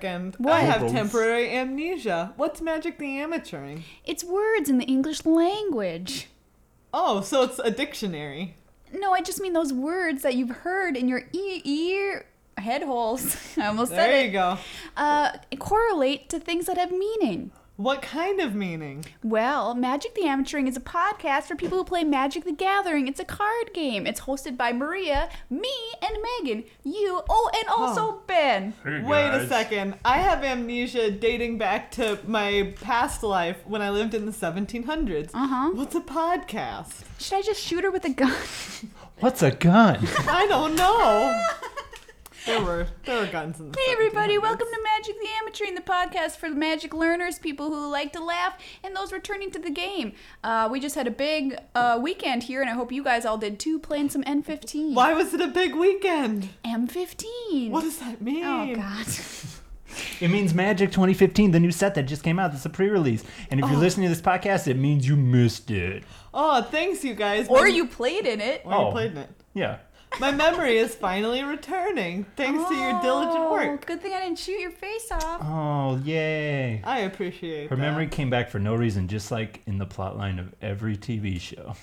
second. What? I have Bubbles. temporary amnesia. What's Magic the Amateuring? It's words in the English language. Oh, so it's a dictionary. No, I just mean those words that you've heard in your ear head holes. I almost said There it. you go. Correlate to things that have meaning. What kind of meaning? Well, Magic the Amateuring is a podcast for people who play Magic the Gathering. It's a card game. It's hosted by Maria, me, and Megan. You, and also Ben. Hey, Wait a guys. second. I have amnesia dating back to my past life when I lived in the 1700s. Uh-huh. What's a podcast? Should I just shoot her with a gun? What's a gun? I don't know. There were guns in the Hey everybody, 1700s. welcome to Magic the Amateuring, the podcast for Magic learners, people who like to laugh, and those returning to the game. We just had a big weekend here, and I hope you guys all did too, playing some N15. Why was it a big weekend? M15. What does that mean? Oh, God. It means Magic 2015, the new set that just came out. It's a pre-release. And if you're listening to this podcast, it means you missed it. Oh, thanks, you guys. Or you played in it. Or you played in it. Yeah. My memory is finally returning, thanks to your diligent work. Good thing I didn't shoot your face off. Oh, yay. I appreciate Her that. memory came back for no reason, just like in the plotline of every TV show.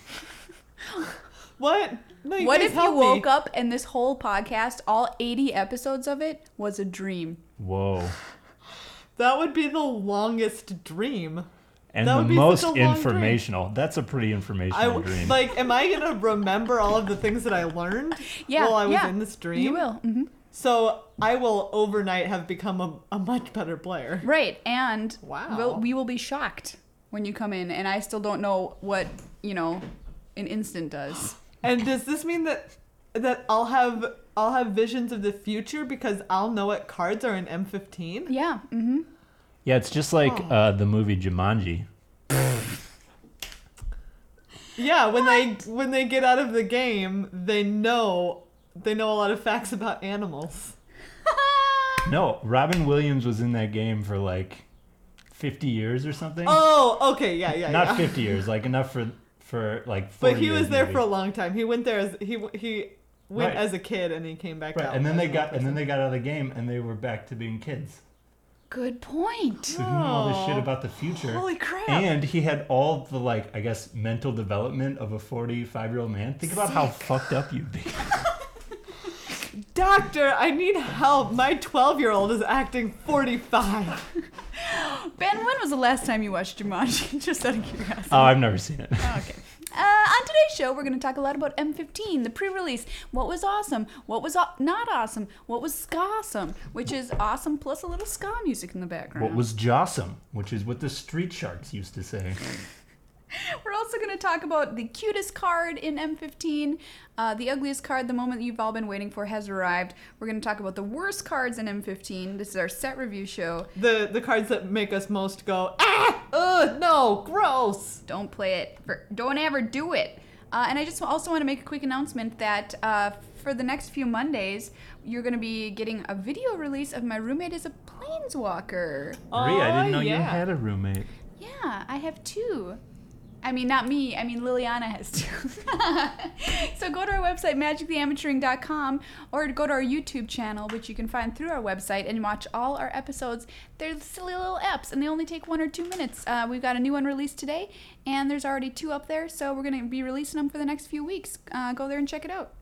What? No, you What guys if you help me. woke up and this whole podcast, all 80 episodes of it, was a dream? Whoa. That would be the longest dream. And That the would be most such a long informational. That's a pretty informational dream. Am I gonna remember all of the things that I learned Yeah, while I was yeah. in this dream? You will. Mm-hmm. So I will overnight have become a much better player. Right, and Wow. we will be shocked when you come in, and I still don't know what, an instant does. And does this mean that I'll have visions of the future because I'll know what cards are in M15? Yeah, mm-hmm. Yeah, it's just like the movie Jumanji. Yeah, when they get out of the game, they know a lot of facts about animals. No, Robin Williams was in that game for like 50 years or something. Oh, okay, yeah. Not 50 years, like enough for like 40 But he years was there maybe. for a long time. He went there as he went Right. as a kid and he came back Right, out. and then as they an got adult. out of the game and they were back to being kids. Good point. So he knew all this shit Oh. about the future. Holy crap. And he had all the mental development of a 45-year-old man. Think about how fucked up you'd be. Doctor, I need help. My 12-year-old is acting 45. Ben, when was the last time you watched Jumanji? Just out of curiosity. Oh, I've never seen it. Okay. On today's show, we're going to talk a lot about M15, the pre-release. What was awesome? What was not awesome? What was ska-some? Which is awesome plus a little ska music in the background. What was Jossum, which is what the Street Sharks used to say. We're also going to talk about the cutest card in M15. The ugliest card, the moment you've all been waiting for, has arrived. We're going to talk about the worst cards in M15. This is our set review show. The cards that make us most go, no, gross. Don't play it. Don't ever do it. And I just also want to make a quick announcement that for the next few Mondays, you're going to be getting a video release of My Roommate is a Planeswalker. Marie, I didn't know you yeah. had a roommate. Yeah, I have two. I mean, not me. I mean, Liliana has two. So go to our website, magictheamateuring.com, or go to our YouTube channel, which you can find through our website, and watch all our episodes. They're silly little eps, and they only take 1 or 2 minutes. We've got a new one released today, and there's already 2 up there, so we're going to be releasing them for the next few weeks. Go there and check it out.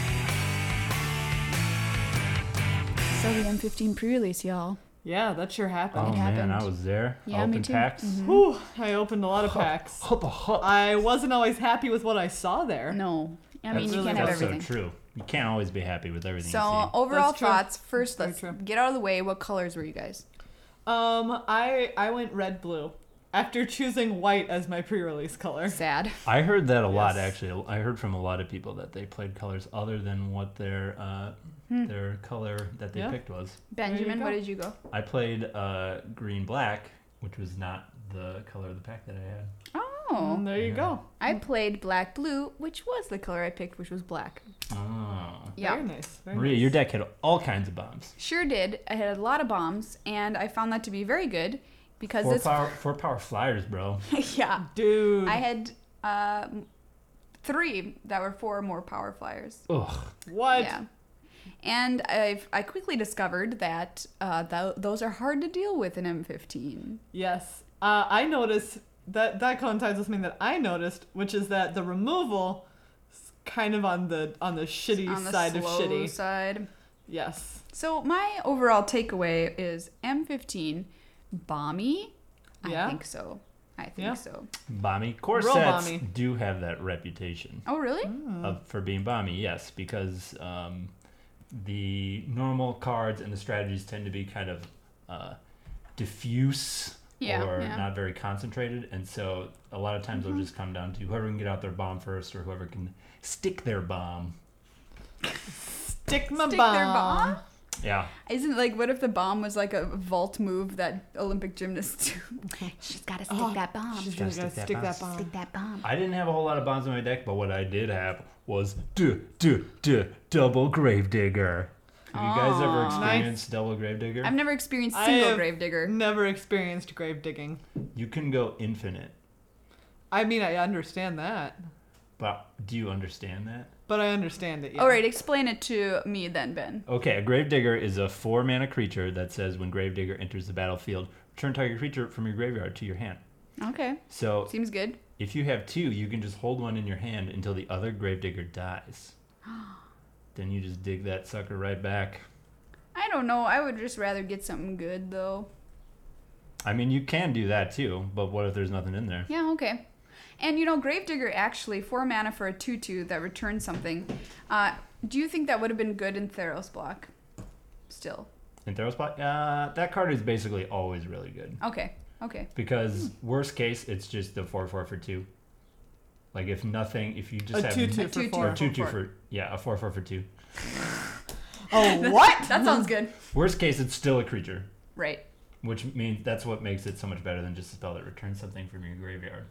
So the M15 pre-release, y'all. Yeah, that sure happened. Oh man, happened. I was there. Yeah, I opened me too. packs. Whew, I opened a lot of packs. I wasn't always happy with what I saw there. No. I mean, That's you really- can't have That's everything. so true. You can't always be happy with everything you So see. overall That's true. thoughts. First, Very let's true. get out of the way. What colors were you guys? I went red blue after choosing white as my pre-release color. Sad. I heard that a lot, Yes. actually. I heard from a lot of people that they played colors other than what their color that they Yeah. picked was. Benjamin, go. what did you go? I played green-black, which was not the color of the pack that I had. Oh. There you Yeah. go. I played black blue, which was the color I picked, which was black. Oh. Yeah. Very nice. Very Maria, nice. your deck had all kinds of bombs. Sure did. I had a lot of bombs, and I found that to be very good because Four power flyers, bro. yeah. Dude. I had 3 that were 4 or more power flyers. Ugh. What? Yeah. And I quickly discovered that those are hard to deal with in M15. Yes. I noticed that coincides with something that I noticed, which is that the removal is kind of on the shitty On the side of slow shitty. side. Yes. So my overall takeaway is M15 balmy. Yeah. I think so. Yeah. Balmy. Real Corsets balmy. do have that reputation Oh, really? for being balmy, yes, because the normal cards and the strategies tend to be kind of diffuse or not very concentrated, and so a lot of times they'll just come down to whoever can get out their bomb first or whoever can stick their bomb. Stick my Stick bomb. their bomb? Yeah. Isn't it like, what if the bomb was like a vault move that Olympic gymnasts do? She's got to stick that bomb. She's Gotta gonna stick stick that that bomb. bomb. Stick that bomb. I didn't have a whole lot of bombs in my deck, but what I did have was double Gravedigger. Have you guys ever Aw. experienced double Gravedigger? I've never experienced I single have Gravedigger. Never experienced grave digging. You can go infinite, I mean, I understand that, but do you understand that? but I understand it. Yeah. All right, explain it to me then, Ben. Okay, a Gravedigger is a 4-mana creature that says when Gravedigger enters the battlefield, return target creature from your graveyard to your hand. Okay, So seems good. if you have 2, you can just hold one in your hand until the other Gravedigger dies. Then you just dig that sucker right back. I don't know. I would just rather get something good, though. I mean, you can do that too, but what if there's nothing in there? Yeah, okay. And Gravedigger actually, 4 mana for a 2/2 that returns something. Do you think that would have been good in Theros block? Still. In Theros Block, that card is basically always really good. Okay. Because worst case, it's just the 4/4 for 2. Like if you just A have 2/2 A for 2/2 4. or 2/2 for a 4/4 for 2. Oh, what? That sounds good. Worst case, it's still a creature, Right. which means that's what makes it so much better than just a spell that returns something from your graveyard.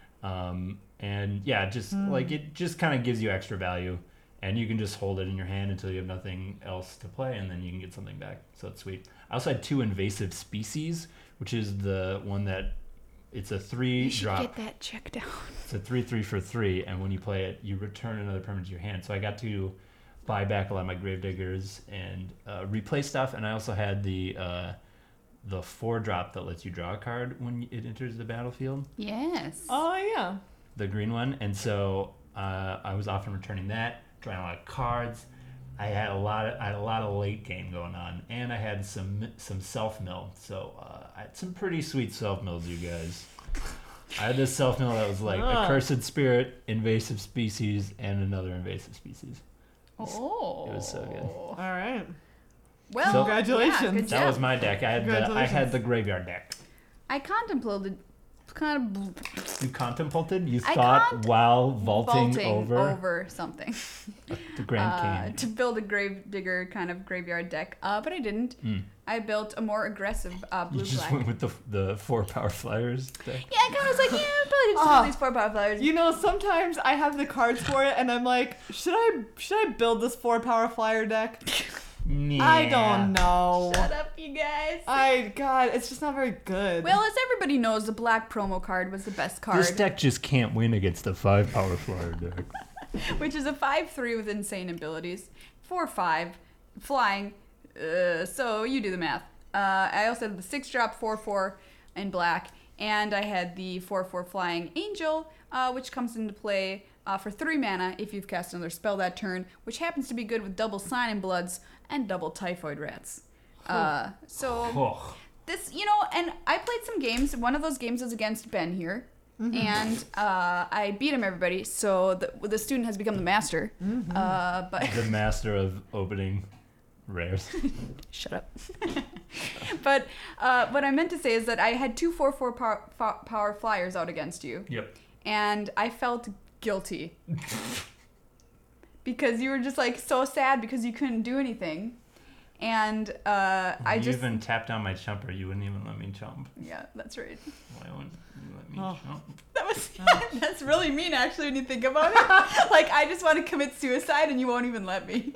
And yeah, just like it just kind of gives you extra value, and you can just hold it in your hand until you have nothing else to play, and then you can get something back. So it's sweet. I also had 2 invasive species, which is the one that it's a 3 You should drop. get that checked out. It's a 3/3 for 3, and when you play it, you return another permanent to your hand. So I got to buy back a lot of my Gravediggers and replay stuff, and I also had the 4-drop that lets you draw a card when it enters the battlefield, Yes. Oh, yeah. the green one. And so I was often returning that, drawing a lot of cards. I had a lot of late game going on, and I had some self mill. So I had some pretty sweet self mills, you guys. I had this self mill that was like Accursed Spirit, Invasive Species, and another Invasive Species. Oh. It was so good. All right. Well, So- Congratulations. Yeah, good That job. was my deck. I had the graveyard deck. I contemplated You contemplated? You I thought while vaulting over something. the Grand Canyon. To build a Gravedigger kind of graveyard deck, but I didn't. I built a more aggressive You blue just black. went with the 4 power flyers deck. Yeah, I kind of was like, yeah, I'm probably just do these 4 power flowers. You know, sometimes I have the cards for it, and I'm like, should I build this 4 power flyer deck? I don't know. Shut up, you guys. God, it's just not very good. Well, as everybody knows, the black promo card was the best card, This deck just can't win against the 5 power flyer deck. which is a 5/3 with insane abilities, 4/5, flying. So you do the math. I also had the 6-drop 4/4 in black, and I had the 4/4 flying angel, which comes into play for 3 mana if you've cast another spell that turn, which happens to be good with double Sign-in Bloods and double Typhoid Rats. So this, and I played some games. One of those games was against Ben here. And I beat him, everybody. So the student has become the master. But The master of opening rares. shut up. But what I meant to say is that I had 2 4/4 power flyers out against you. Yep. And I felt guilty. Because you were just like so sad because you couldn't do anything. And I You just... even tapped on my chumper. You wouldn't even let me chump. Yeah, that's right. Why wouldn't you let me chump? That was that's really mean actually when you think about it. Like I just want to commit suicide and you won't even let me.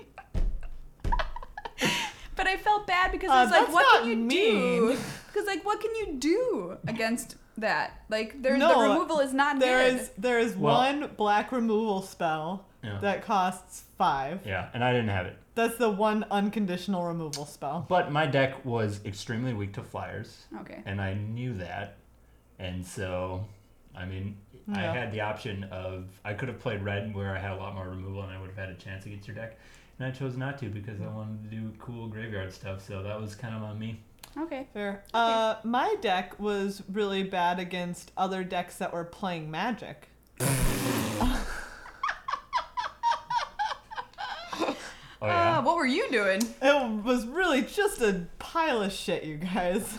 But I felt bad because I was like, that's what not can you mean. do? Because like, what can you do against that? Like, the No, removal is not good. There is Well- one black removal spell Yeah. that costs 5. Yeah, and I didn't have it. That's the one unconditional removal spell. But my deck was extremely weak to flyers, Okay. and I knew that. And so, I mean, I Yeah. had the option of, I could have played red where I had a lot more removal and I would have had a chance against your deck. And I chose not to because I wanted to do cool graveyard stuff, so that was kind of on me. Okay. Fair. My deck was really bad against other decks that were playing Magic. Oh, yeah? What were you doing? It was really just a pile of shit, you guys.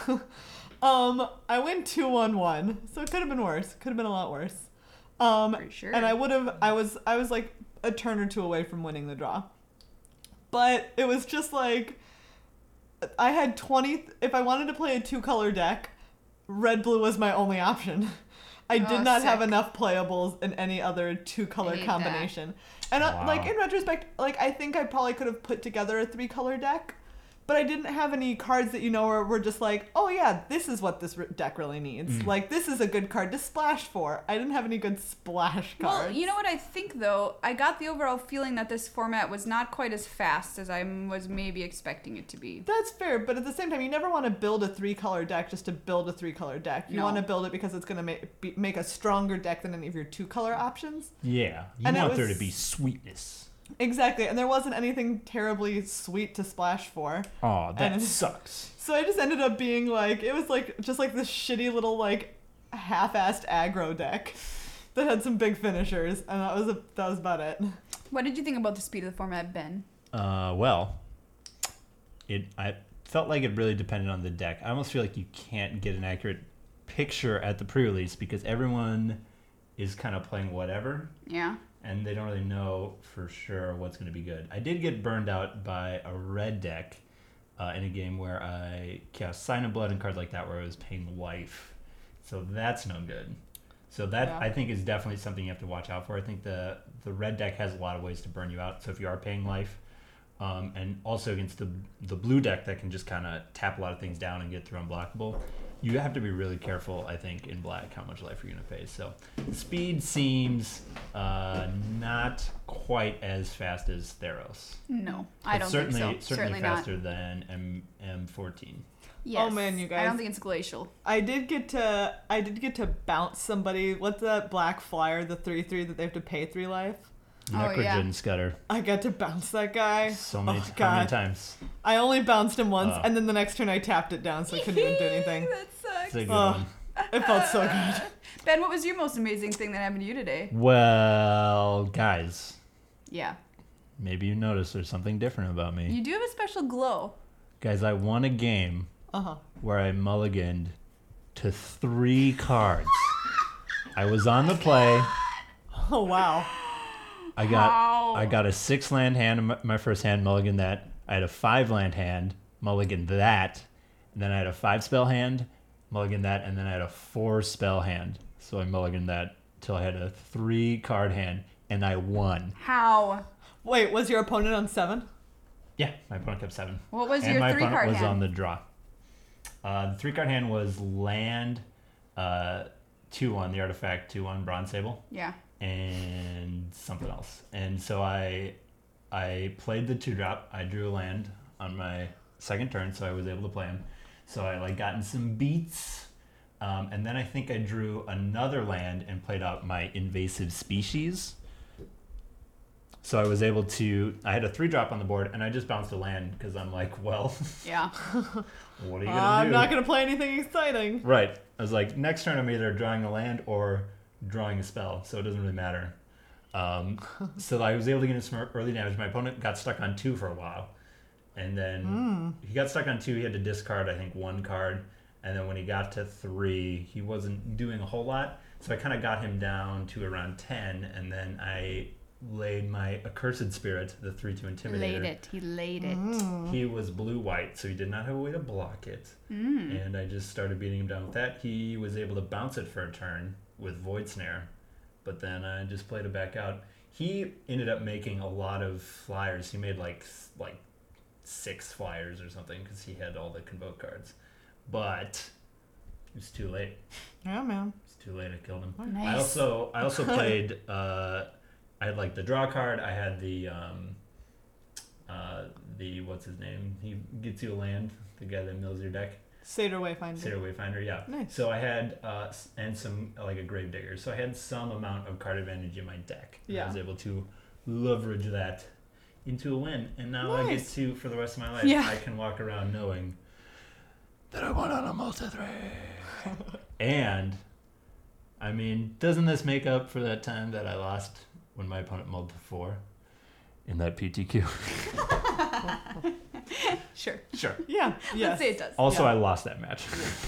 I went 2-1-1, so it could have been worse. Could have been a lot worse. For sure. And I was like a turn or two away from winning the draw. But it was just like, I had 20, if I wanted to play a 2-color deck, red-blue was my only option. I did not have sick. enough playables in any other 2-color hate combination. And Wow. like in retrospect, like I think I probably could have put together a 3-color deck, but I didn't have any cards that were just like, oh yeah, this is what this deck really needs. Like this is a good card to splash for. I didn't have any good splash cards. Well, you know what I think though? I got the overall feeling that this format was not quite as fast as I was maybe expecting it to be. That's fair, but at the same time, you never want to build a 3-color deck just to build a 3-color deck. You No. want to build it because it's going to make a stronger deck than any of your 2-color options. Yeah. You And it want there was- to be sweetness. Exactly, and there wasn't anything terribly sweet to splash for. Oh, that And- sucks. So I just ended up being like, it was like just like this shitty little like half-assed aggro deck that had some big finishers, and that was about it. What did you think about the speed of the format, Ben? Well, I felt like it really depended on the deck. I almost feel like you can't get an accurate picture at the pre-release because everyone is kind of playing whatever, Yeah. and they don't really know for sure what's going to be good. I did get burned out by a red deck in a game where I cast Sign of Blood and cards like that where I was paying life. So that's no good. So that, Yeah. I think, is definitely something you have to watch out for. I think the red deck has a lot of ways to burn you out. So if you are paying life, and also against the blue deck that can just kind of tap a lot of things down and get through unblockable, you have to be really careful, I think, in black how much life you're going to pay. So speed seems not quite as fast as Theros. No, I But don't certainly, think so. Certainly not. faster than M14. Yes. Oh, man, you I guys. don't think it's glacial. I did get to bounce somebody. What's that black flyer, the 3/3 that they have to pay 3 life? Oh, Necrogen yeah. Scudder. I got to bounce that guy. So many, Oh, how many God. times? I only bounced him once, Oh. and then the next turn I tapped it down, so I couldn't even do anything. That sucks. It's a good Oh. one. It felt so good. Ben, what was your most amazing thing that happened to you today? Well, guys, Yeah. maybe you noticed there's something different about me. You do have a special glow. Guys, I won a game Uh-huh. where I mulliganed to 3 cards. I was on the play. Oh, wow. I got a 6-land hand in my first hand, mulligan that. I had a 5-land hand, mulligan that. And then I had a 5-spell hand, mulligan that. And then I had a 4-spell hand. So I mulliganed that till I had a 3-card hand, and I won. How? Wait, was your opponent on 7? Yeah, my opponent kept 7. What was And your my 3-card opponent was hand? on the draw. The 3-card hand was land, 2-1, the artifact 2-1, Bronze Sable, Yeah. and something else. And so I played the 2-drop. I drew a land on my second turn, so I was able to play him. So I gotten some beats. And then I think I drew another land and played out my invasive species. So I was able to, I had a 3-drop on the board, and I just bounced a land because I'm like, well, Yeah. what are you going to do? I'm not going to play anything exciting. Right. I was like, next turn I'm either drawing a land or drawing a spell, so it doesn't really matter. So I was able to get in some early damage. My opponent got stuck on 2 for a while. And then he got stuck on 2. He had to discard, I think, 1 card. And then when he got to 3, he wasn't doing a whole lot. So I kind of got him down to around 10. And then I laid my Accursed Spirit, the 3/2 Intimidator. He laid it. He was blue-white, so he did not have a way to block it. And I just started beating him down with that. He was able to bounce it for a turn with Void Snare, but then I just played it back out. He ended up making a lot of flyers. He made like 6 flyers or something because he had all the Convoke cards. But it was too late. Yeah, man. It's too late. I killed him. Nice. I also played. I had like the draw card. I had the the what's his name? He gets you a land. The guy that mills your deck. Satyr Wayfinder. Satyr Wayfinder, yeah. Nice. So I had and some like a Gravedigger. So I had some amount of card advantage in my deck. And Yeah. I was able to leverage that into a win, and now I get Nice. to, for the rest of my life, Yeah. I can walk around knowing that I won on a multi-thread. And I mean, doesn't this make up for that time that I lost when my opponent mulled to 4 in that PTQ? Sure. Sure. Yeah. Yes. Let's say it does. Also, Yeah. I lost that match.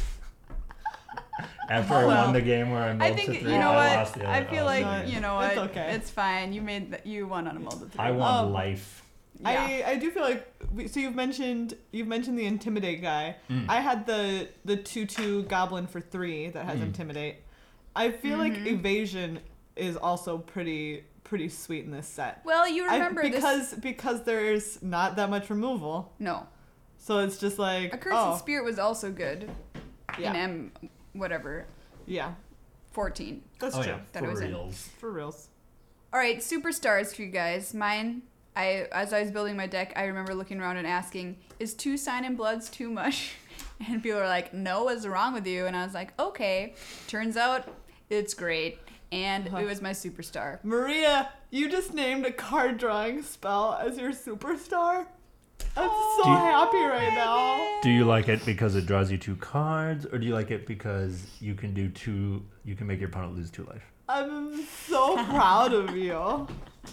After I Well, won the game where I mulled I think to 3, you know I lost what. the I other. feel was like like, you know what. It's okay. It's fine. You won on a multi three. I want Oh. life. Yeah. I do feel like so you've mentioned the intimidate guy. Mm. I had the 2/2 goblin for 3 that has Mm. intimidate. I feel like evasion is also pretty sweet in this set. Well, you remember because there's not that much removal, No, so it's just like Accursed Spirit was also good yeah, in M whatever yeah, 14. that's Oh true yeah, That it for was in. reals. for reals. All right, superstars for you guys. Mine. As I was building my deck, I remember looking around and asking, "Is 2 Sign in Bloods too much?" And people were like, "No, what's wrong with you?" And I was like, "Okay." Turns out it's great, and it was my superstar. Maria, you just named a card drawing spell as your superstar. I'm so Do you- happy right now. Do you like it because it draws you 2 cards, or do you like it because you can do 2? You can make your opponent lose 2 life. I'm so proud of you.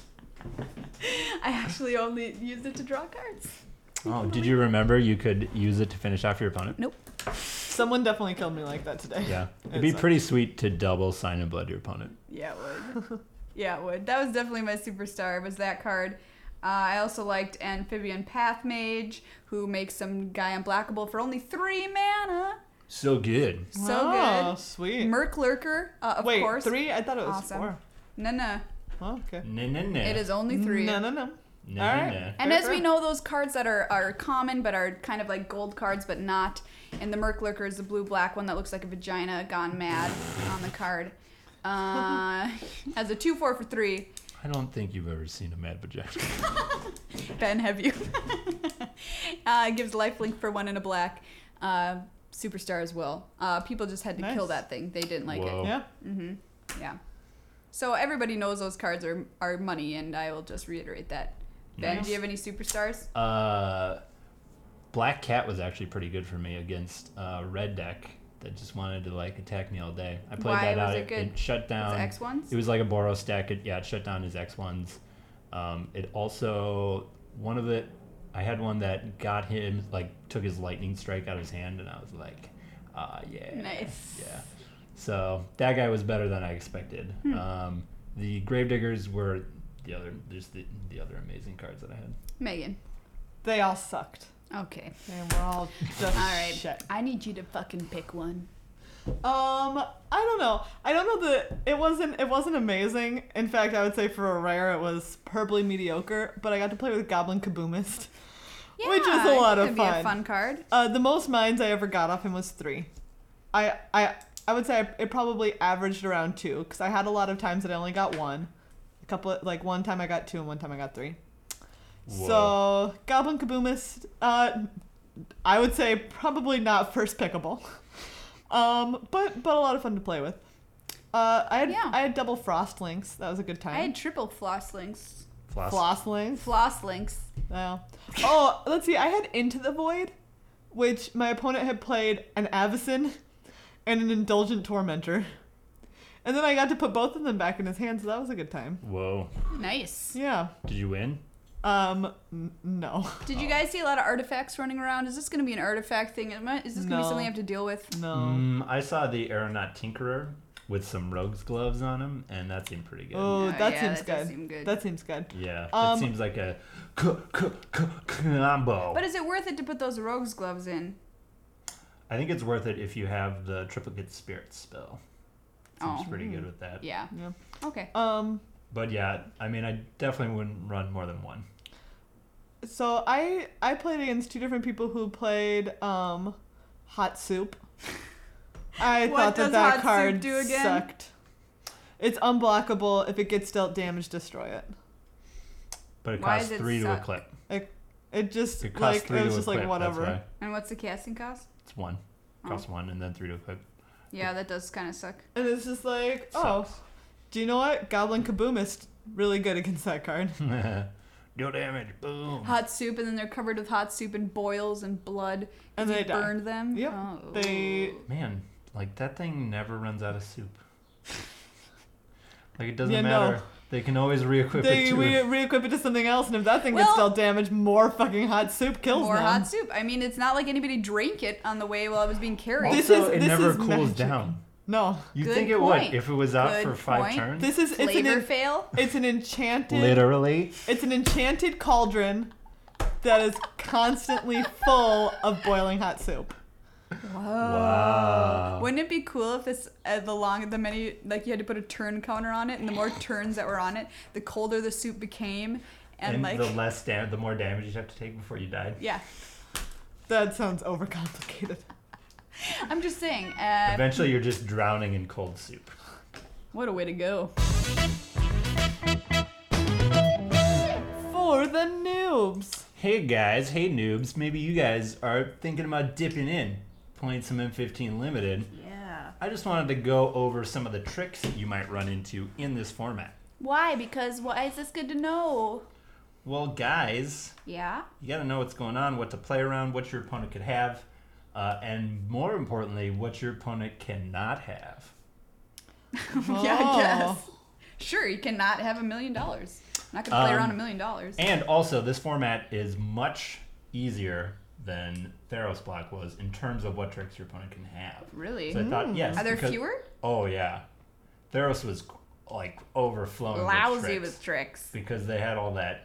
I actually only used it to draw cards. Oh, did you remember you could use it to finish off your opponent? Nope. Someone definitely killed me like that today. Yeah, it'd be It's pretty sweet to double Sign and Blood your opponent. Yeah, it would. Yeah, it would. That was definitely my superstar, was that card. I also liked Amphibian Path Mage, who makes some guy unblockable for only 3 mana. So good. So Oh, good. sweet. Merc Lurker, of Wait, course. 3? I thought it was Awesome. 4. No. Oh, okay. Nah, nah, nah. It is only 3. No. Nah, All nah, right. nah. And Fair, as we fair. know, those cards that are common but are kind of like gold cards but not. And the Merc Lurker is the blue-black one that looks like a vagina gone mad on the card. As a 2/4 for 3. I don't think you've ever seen a mad vagina. Ben, have you? It gives lifelink for 1 and a black. Superstar as well. People just had to Nice. kill that thing. They didn't like Whoa. Yeah. it. Yeah. So everybody knows those cards are money, and I will just reiterate that. Ben, Nice. do you have any superstars? Black Cat was actually pretty good for me against Red Deck that just wanted to like attack me all day. I played Why that was out. it good? It shut down. Was it X1s? It was like a Boros deck. It shut down his X1s. It also I had one that got him like took his lightning strike out of his hand, and I was like, yeah, Nice. yeah. So that guy was better than I expected. The Gravediggers were the other amazing cards that I had. Megan. They all sucked. Okay. And we're all just All right. shit. I need you to fucking pick one. I don't know. I don't know that it wasn't amazing. In fact, I would say for a rare it was purpley mediocre, but I got to play with Goblin Kaboomist. Yeah, Which is a lot of could be a fun. fun card. The most mines I ever got off him was 3. I would say it probably averaged around 2 because I had a lot of times that I only got 1. One time I got 2 and one time I got 3. Whoa. So Goblin Kaboomist, I would say probably not first pickable, but a lot of fun to play with. I had double Frost Links. That was a good time. I had triple floss links. Floss Links. Floss links. Oh, let's see. I had Into the Void, which my opponent had played an Avacyn and an Indulgent Tormentor. And then I got to put both of them back in his hand, so that was a good time. Whoa. Nice. Yeah. Did you win? No. Did you guys see a lot of artifacts running around? Is this going to be an artifact thing? Is this going to be No. something I have to deal with? No. I saw the Aeronaut Tinkerer with some rogue's gloves on him, and that seemed pretty good. Oh, Yeah, that yeah, seems that good. does seem good. That seems good. Yeah, that Um, seems like a combo. But is it worth it to put those rogue's gloves in? I think it's worth it if you have the Triplicate Spirit spell. Seems Oh. pretty good with that. Yeah. Yeah. Okay. But yeah, I mean, I definitely wouldn't run more than one. So I played against 2 different people who played Hot Soup. I What thought does that Hot card Soup do again? sucked. It's unblockable. If it gets dealt damage, destroy it. But it Why costs does it 3 to suck? equip. It just It costs like 3 it was to just like equip, that's whatever. why. And what's the casting cost? It's 1. Costs 1 and then 3 to equip. Yeah, that does kind of suck. And it's just like, Sucks. do you know what? Goblin Kaboomist really good against that card. No damage. Boom. Hot soup, and then they're covered with hot soup and boils and blood. And You they die. burned them. Yep. Oh. They Man, like that thing never runs out of soup. Like it doesn't Yeah, matter. no. They can always re-equip they it to re-equip it to something else, and if that thing gets Well- dealt damage, more fucking hot soup kills More them. hot soup. I mean, it's not like anybody drank it on the way while it was being carried. This Also, is- it this never is cools magic. down. No, You Good think it point. would if it was out Good for 5 point. turns? this is Flavor fail. it's an enchanted Literally. It's an enchanted cauldron that is constantly full of boiling hot soup. Whoa. Wow. Wouldn't it be cool if this the menu, like you had to put a turn counter on it, and the more turns that were on it, the colder the soup became, and like the more damage you have to take before you died. yeah. That sounds overcomplicated. I'm just saying. Eventually, you're just drowning in cold soup. What a way to go. For the noobs. Hey guys, hey noobs, maybe you guys are thinking about dipping in, playing some M15 Limited. Yeah. I just wanted to go over some of the tricks that you might run into in this format. Why? Because why is this good to know? Well, guys, Yeah. you gotta know what's going on, what to play around, what your opponent could have, and more importantly, what your opponent cannot have. Yeah, I guess. Sure, you cannot have $1 million. I'm not gonna play around $1 million. And also, this format is much easier than Theros Block was in terms of what tricks your opponent can have. Really? So I thought, yes. Are there because- fewer? Oh, yeah. Theros was like overflowing Lousy with with tricks. because they had all that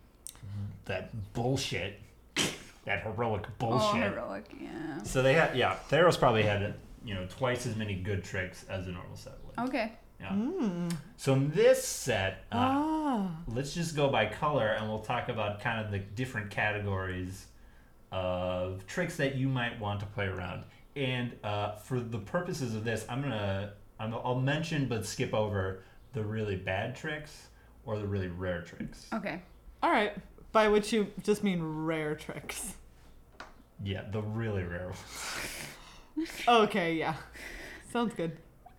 bullshit, that heroic bullshit. Oh, heroic, yeah. So they had, Theros probably had, twice as many good tricks as a normal set would. Okay. Yeah. So in this set, Ah. let's just go by color and we'll talk about kind of the different categories of tricks that you might want to play around. And for the purposes of this, I'll mention but skip over the really bad tricks or the really rare tricks. Okay. All right. By which you just mean rare tricks. Yeah, the really rare ones. Okay, yeah. Sounds good.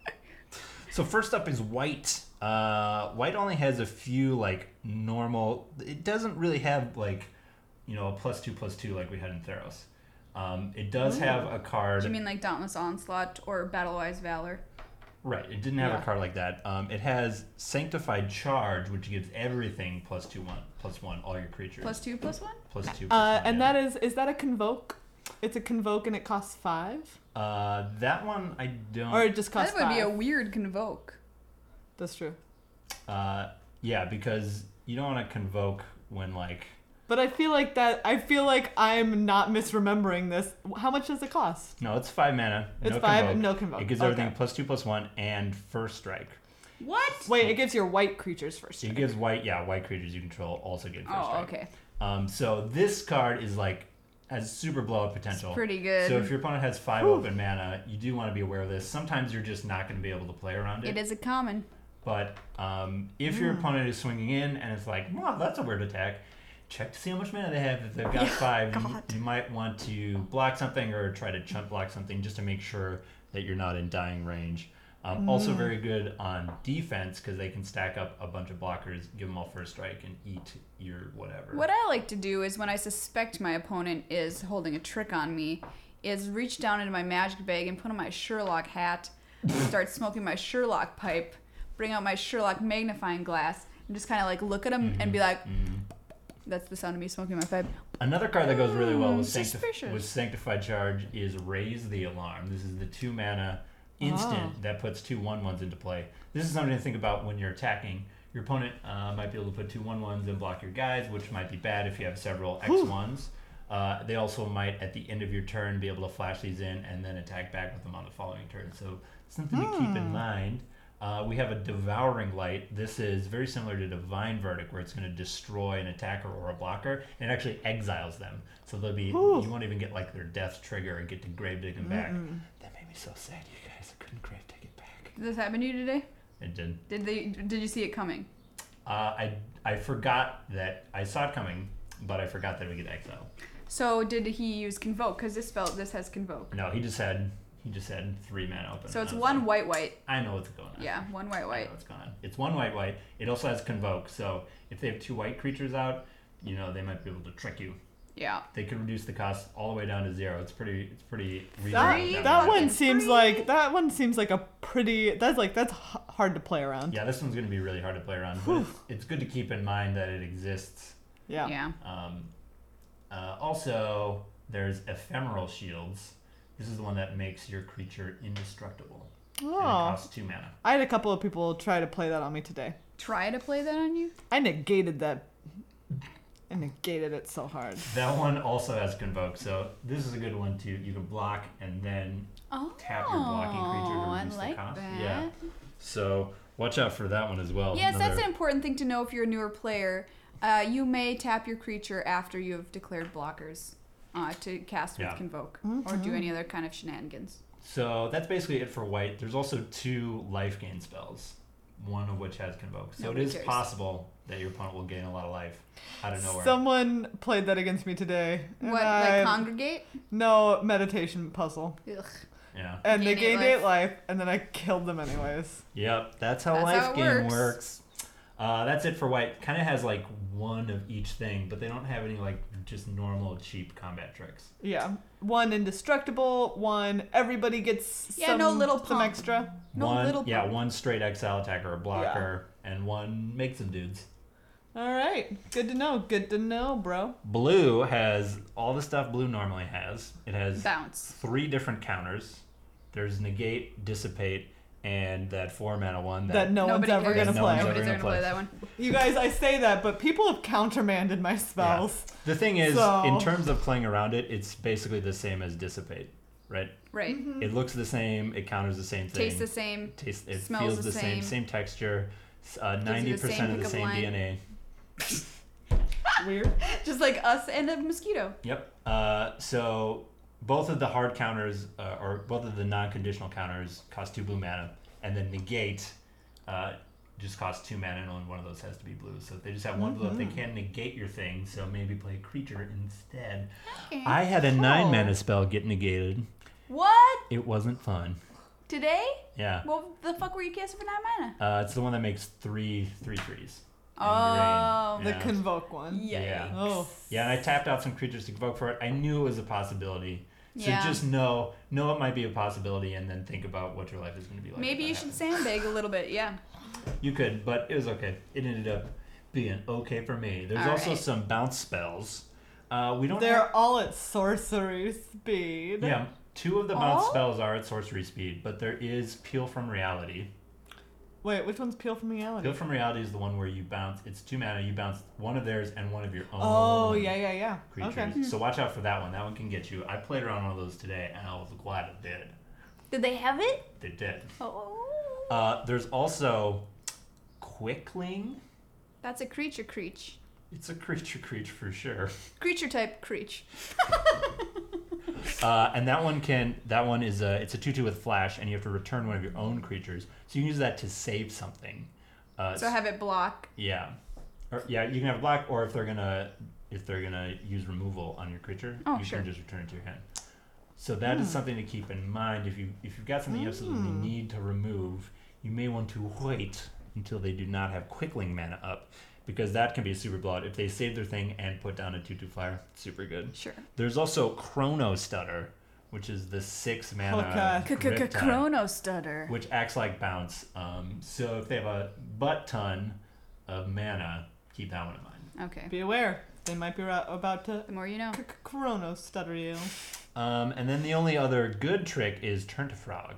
So first up is white. White only has a few like normal. It doesn't really have like, a +2/+2 like we had in Theros. It does have a card. Do you mean like Dauntless Onslaught or Battlewise Valor? Right. It didn't have Yeah. a card like that. It has Sanctified Charge, which gives everything +2/+1, all your creatures. +2/+1? +2/+1. And yeah. that is that a convoke? It's a convoke and it costs 5? That one I don't. Or it just costs That would 5? be a weird convoke. That's true. Yeah, because you don't want to convoke when like. But I feel like I'm not misremembering this. How much does it cost? No, it's 5 mana. It's no 5 convoke. and no convoke. It gives Okay. everything +2/+1 and first strike. What? Wait, it gives your white creatures first. It gives white creatures you control also get first Oh, strike. okay. So this card is like has super blow up potential. It's pretty good. So if your opponent has 5 open mana, you do want to be aware of this. Sometimes you're just not going to be able to play around it. It is a common. But if your opponent is swinging in and it's like, wow, that's a weird attack, check to see how much mana they have. If they've got 5, you might want to block something or try to chump block something just to make sure that you're not in dying range. Also very good on defense because they can stack up a bunch of blockers, give them all first strike, and eat your whatever. What I like to do is when I suspect my opponent is holding a trick on me, is reach down into my magic bag and put on my Sherlock hat, start smoking my Sherlock pipe, bring out my Sherlock magnifying glass, and just kind of like look at him and be like, that's the sound of me smoking my pipe. Another card that goes really well with, Suspicious. Sanctified Charge is Raise the Alarm. This is the 2 mana instant that puts 2 1/1s into play. This is something to think about when you're attacking. Your opponent might be able to put 2 1/1s and block your guys, which might be bad if you have several X1s. They also might, at the end of your turn, be able to flash these in and then attack back with them on the following turn. So something to keep in mind. We have a Devouring Light. This is very similar to Divine Verdict, where it's going to destroy an attacker or a blocker, and it actually exiles them. So they'll be you won't even get like their death trigger and get to grave dig them back. That made me so sad, you guys. I couldn't grave dig it back. Did this happen to you today? It did. Did you see it coming? I forgot that I saw it coming. but I forgot that we could exile. So did he use Convoke? Because this has Convoke. No, he just had 3 mana open. So it's And I was one like, white. I know what's going on. Yeah, one I know white. what's going on. It's one white. It also has Convoke, so if they have 2 white creatures out, they might be able to trick you. Yeah. They can reduce the cost all the way down to 0. It's pretty reasonable. That That one fucking seems free. like a pretty. That's hard to play around. Yeah, this one's going to be really hard to play around. But it's good to keep in mind that it exists. Yeah. Yeah. Also, there's Ephemeral Shields. This is the one that makes your creature indestructible. And it Oh, costs 2 mana. I had a couple of people try to play that on me today. Try to play that on you? I negated that. I negated it so hard. That one also has Convoke, so this is a good one too. You can block and then Oh, tap your blocking creature to reduce I like the cost. that. Yeah. So watch out for that one as well. Yes, that's Another- an important thing to know if you're a newer player. You may tap your creature after you have declared blockers to cast with Yeah. Convoke or do any other kind of shenanigans. So that's basically it for white. There's also 2 life gain spells, one of which has Convoke. So Nobody it is cares. possible that your opponent will gain a lot of life out of nowhere. Someone played that against me today. and What, like Congregate? No, meditation puzzle. Ugh. Yeah. And they Gain gained 8 8 life, and then I killed them anyways. Yep. That's how That's life how it gain works. works. That's it for white. Kind of has like one of each thing, but they don't have any like just normal cheap combat tricks. Yeah. 1 indestructible, 1 everybody gets Yeah, some, no little some pump. extra. No one, little yeah, pump. 1 straight exile attacker or blocker, and 1 make some dudes. All right. Good to know. Good to know, bro. Blue has all the stuff blue normally has. It has Bounce. 3 different counters. There's negate, dissipate, and that 4 mana one That no one's Nobody ever cares. going to No play. one's ever Nobody's gonna ever gonna play play. that one. You guys, I say that, but people have countermanded my spells. The thing is, So- in terms of playing around it, it's basically the same as dissipate, right? Right. It looks the same. It counters the same thing. Tastes the same. It smells feels the the same. same. Same texture. you the 90% same of the pickup same line. DNA. Weird. Just like us and a mosquito. Yep. So both of the hard counters, or both of the non-conditional counters, cost 2 blue mana, and then negate just costs 2 mana, and only one of those has to be blue. So if they just have 1 blue, if they can negate your thing, so maybe play a creature instead. Okay. I had a 9 Oh. mana spell get negated. What? It wasn't fun. Today? Yeah. What the fuck were you casting for 9 mana? It's the one that makes 3/3s. in Oh, green. The Yeah. Convoke one. Yeah. Oh. Yeah, and I tapped out some creatures to Convoke for it. I knew it was a possibility. So Yeah. just know it might be a possibility, and then think about what your life is going to be like. Maybe if you that should happens. sandbag a little bit, yeah. You could, but it was okay. It ended up being okay for me. There's All also right. some bounce spells. We don't. They're have, all at sorcery speed. yeah, 2 of the bounce Oh? spells are at sorcery speed, but there is Peel from Reality. Wait, which one's Peel from Reality? Peel from Reality is the one where you bounce. It's 2 mana. You bounce one of theirs and one of your own. Oh, yeah. Creatures. Okay. So watch out for that one. That one can get you. I played around one of those today, and I was glad it did. Did they have it? They did. Oh. There's also Quickling. That's a creature creech. It's a creature for sure. Creature type creech. And that one is it's a 2/2 with flash, and you have to return one of your own creatures. So you can use that to save something. So have it block. Yeah, you can have a block, or if they're gonna use removal on your creature, Oh, you sure. can just return it to your hand. So that is something to keep in mind. If you've got something you absolutely need to remove, you may want to wait until they do not have Quickling mana up, because that can be a super blowout. If they save their thing and put down a 2/2 flyer, super good. Sure. There's also Chrono Stutter, which is the 6 mana Okay. Riptide, Chrono stutter. which acts like bounce. So if they have a butt ton of mana, keep that one in mind. Okay. Be aware. They might be about to The more you know. Chrono stutter you. And then the only other good trick is Turn to Frog.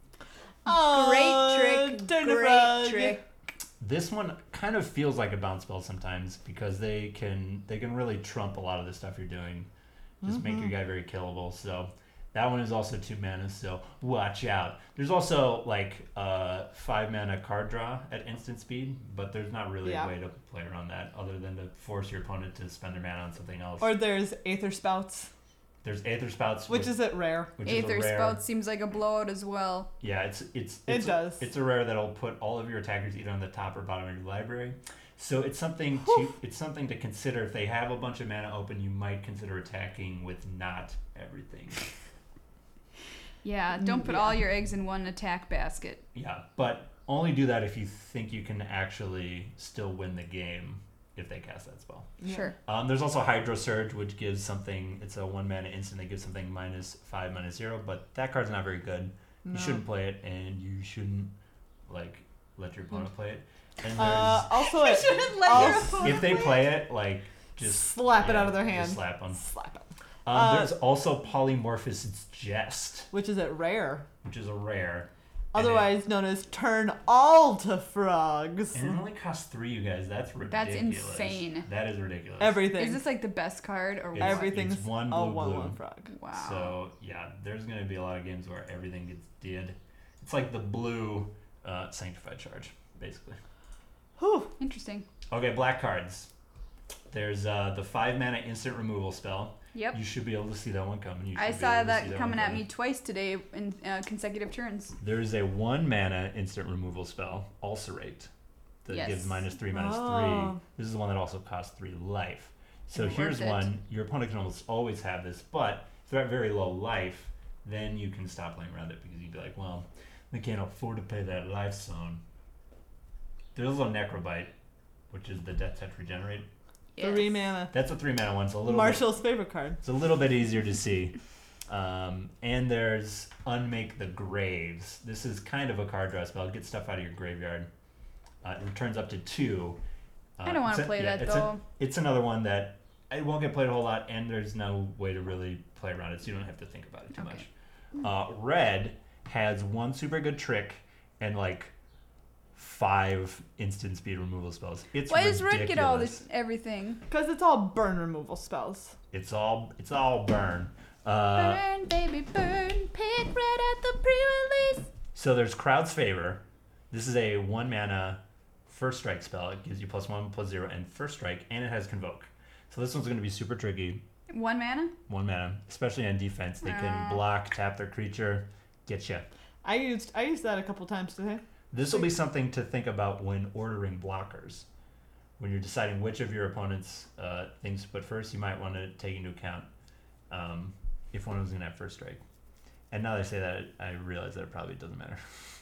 Great trick. Turn to Great frog. trick. This one kind of feels like a bounce spell sometimes, because they can really trump a lot of the stuff you're doing. Just make your guy very killable. So that one is also 2 mana, so watch out. There's also like 5 mana card draw at instant speed, but there's not really Yeah. a way to play around that other than to force your opponent to spend their mana on something else. Or there's Aether Spouts, There's Aether Spouts, which is it rare. which Aether is a rare. spout seems like a blowout as well. Yeah, It does. It's a rare that'll put all of your attackers either on the top or bottom of your library. So it's something to consider. If they have a bunch of mana open, you might consider attacking with not everything. Yeah, don't put all your eggs in one attack basket. Yeah, but only do that if you think you can actually still win the game if they cast that spell. Yeah. Sure. There's also Hydro Surge, which gives something. It's a 1 mana instant that gives something -5, -0. But that card's not very good. No. You shouldn't play it, and you shouldn't let your opponent play it. And Also, You shouldn't let your opponent if they play it, just slap it out of their hand. Just slap them. Slap it. There's also Polymorphous Jest, Which is at rare. which is a rare. Otherwise known as Turn All to Frogs. And it only costs 3, you guys. That's ridiculous. That's insane. That is ridiculous. Everything. Is this like the best card or what? Everything's it's one a blue, 1/1 blue. frog. Wow. So, yeah, there's going to be a lot of games where everything gets did. It's like the blue Sanctified Charge, basically. Whew. Interesting. Okay, black cards. There's the 5 mana instant removal spell. Yep. You should be able to see that one coming. I saw that coming at me twice today in consecutive turns. There's a 1 mana instant removal spell, Ulcerate, that Yes. gives -3/-3. Oh. This is the one that also costs 3 life. So Worth here's it. one. Your opponent can almost always have this, but if they're at very low life, then you can stop playing around it because you'd be like, well, they can't afford to pay that life zone. There's also Necrobite, which is the Death Touch Regenerate. 3 mana. That's a 3 mana one. It's a little Marshall's favorite card. It's a little bit easier to see. And there's Unmake the Graves. This is kind of a card draw spell. Get stuff out of your graveyard. It returns up to 2. I don't want to play that though. It's another one that it won't get played a whole lot, and there's no way to really play around it, so you don't have to think about it too much. Red has 1 super good trick and 5 instant speed removal spells. It's Why does ridiculous. Red get all this everything? Because it's all burn removal spells. It's all burn. Burn, baby, burn. Pick Red at the pre-release. So there's Crowd's Favor. This is a 1 mana first strike spell. It gives you +1/+0 and first strike, and it has Convoke. So this one's going to be super tricky. 1 mana? 1 mana, especially on defense. They can block, tap their creature, get you. I used that a couple times today. This will be something to think about when ordering blockers. When you're deciding which of your opponent's things to put first, you might want to take into account if one was going to have first strike. And now that I say that, I realize that it probably doesn't matter.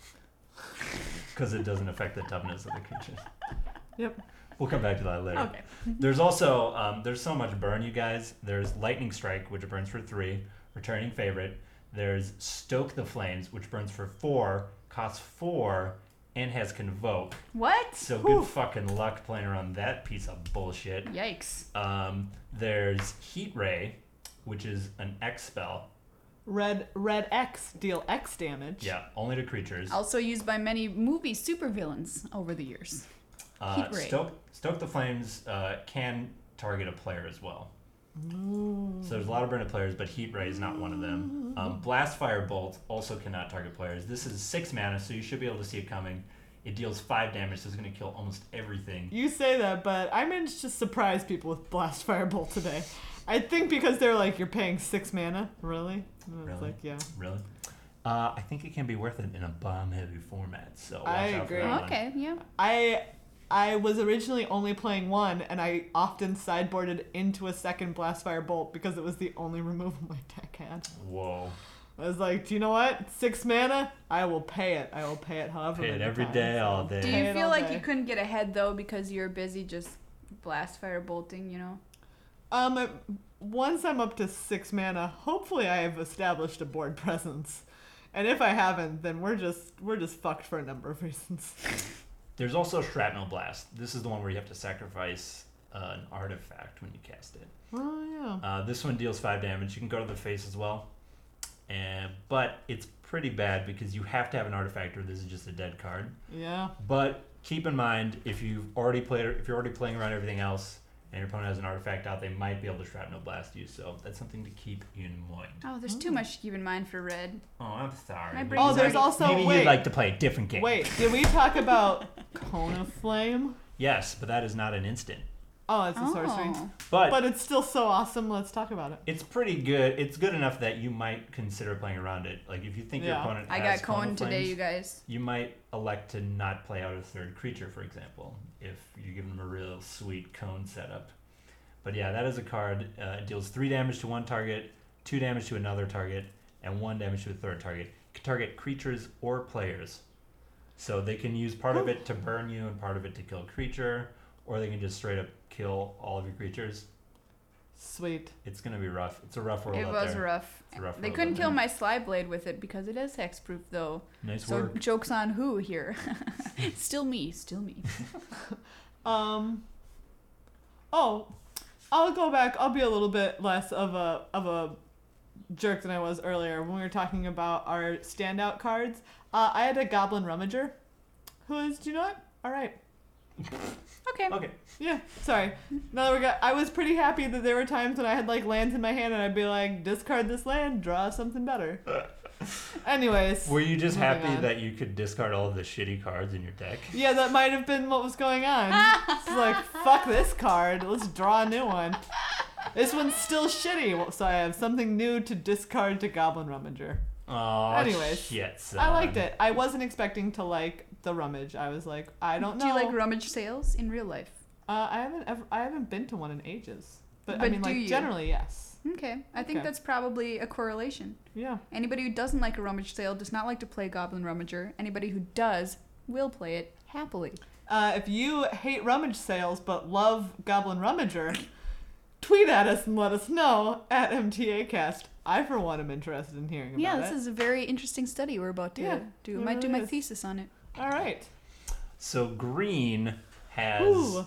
Because it doesn't affect the toughness of the creatures. Yep. We'll come back to that later. Okay. There's also, there's so much burn, you guys. There's Lightning Strike, which burns for 3, returning favorite. There's Stoke the Flames, which burns for 4, costs 4, and has Convoke. What? So good fucking luck playing around that piece of bullshit. Yikes. There's Heat Ray, which is an X spell. Red X deal X damage. Yeah, only to creatures. Also used by many movie supervillains over the years. Heat Ray. Stoke the Flames can target a player as well. So there's a lot of burn players, but Heat Ray is not one of them. Blast Fire Bolt also cannot target players. This is 6 mana, so you should be able to see it coming. It deals 5 damage, so it's going to kill almost everything. You say that, but I managed to surprise people with Blast Firebolt today. I think because they're like, you're paying 6 mana? Really? And it's Really? like, yeah. Really? I think it can be worth it in a bomb-heavy format, so watch I out for agree. that one. Okay, yeah. I was originally only playing 1, and I often sideboarded into a second Blast Firebolt because it was the only removal my deck had. Whoa. I was like, do you know what? 6 mana? I will pay it. I will pay it however Pay it many every times. day, all day. Do Pay you it feel all like day. you couldn't get ahead though because you're busy just blast fire bolting, you know? Once I'm up to 6 mana, hopefully I have established a board presence. And if I haven't, then we're just fucked for a number of reasons. There's also Shrapnel Blast. This is the one where you have to sacrifice an artifact when you cast it. Oh yeah. This one deals 5 damage. You can go to the face as well. But it's pretty bad because you have to have an artifact or this is just a dead card. Yeah. But keep in mind, if you're already playing around everything else and your opponent has an artifact out, they might be able to Shrapnel Blast you. So that's something to keep in mind. Oh, there's too much to keep in mind for red. Oh, I'm sorry. My brain Oh, is there's already- also Maybe wait. you'd like to play a different game. Wait, did we talk about Cone of Flame? Yes, but that is not an instant. Oh, it's a sorcery. But it's still so awesome. Let's talk about it. It's pretty good. It's good enough that you might consider playing around it. Like if you think your opponent I has got Cone of today, Flames, you guys. you might elect to not play out a third creature, for example, if you give them a real sweet Cone setup. But yeah, that is a card. It deals 3 damage to one target, 2 damage to another target, and 1 damage to a third target. It can target creatures or players. So they can use part of it to burn you and part of it to kill a creature, or they can just straight up kill all of your creatures. Sweet. It's gonna be rough. It's a rough world It out was there. rough. It's a rough They world couldn't out kill there. my Slyblade with it because it is hexproof, though. Nice So work. joke's on who here? Still me. Oh, I'll go back. I'll be a little bit less of a jerk than I was earlier when we were talking about our standout cards. I had a Goblin Rummager, who is, do you know it? All right. Okay. Okay. Yeah, sorry. I was pretty happy that there were times when I had like lands in my hand and I'd be like, discard this land, draw something better. Anyways. Were you just moving happy on. that you could discard all of the shitty cards in your deck? Yeah, that might have been what was going on. It's like, fuck this card, let's draw a new one. This one's still shitty, so I have something new to discard to Goblin Rummager. Oh, Anyways, shit, son. I liked it. I wasn't expecting to like the rummage. I was like, I don't know. Do you like rummage sales in real life? I haven't been to one in ages. But I But mean, do like you? generally, yes. Okay. I think Okay. that's probably a correlation. Yeah. Anybody who doesn't like a rummage sale does not like to play Goblin Rummager. Anybody who does will play it happily. If you hate rummage sales but love Goblin Rummager, tweet at us and let us know at MTAcast. I, for one, am interested in hearing about Yeah, it. this is a very interesting study we're about to do. I it might do really my is. thesis on it. All right. So green has Ooh.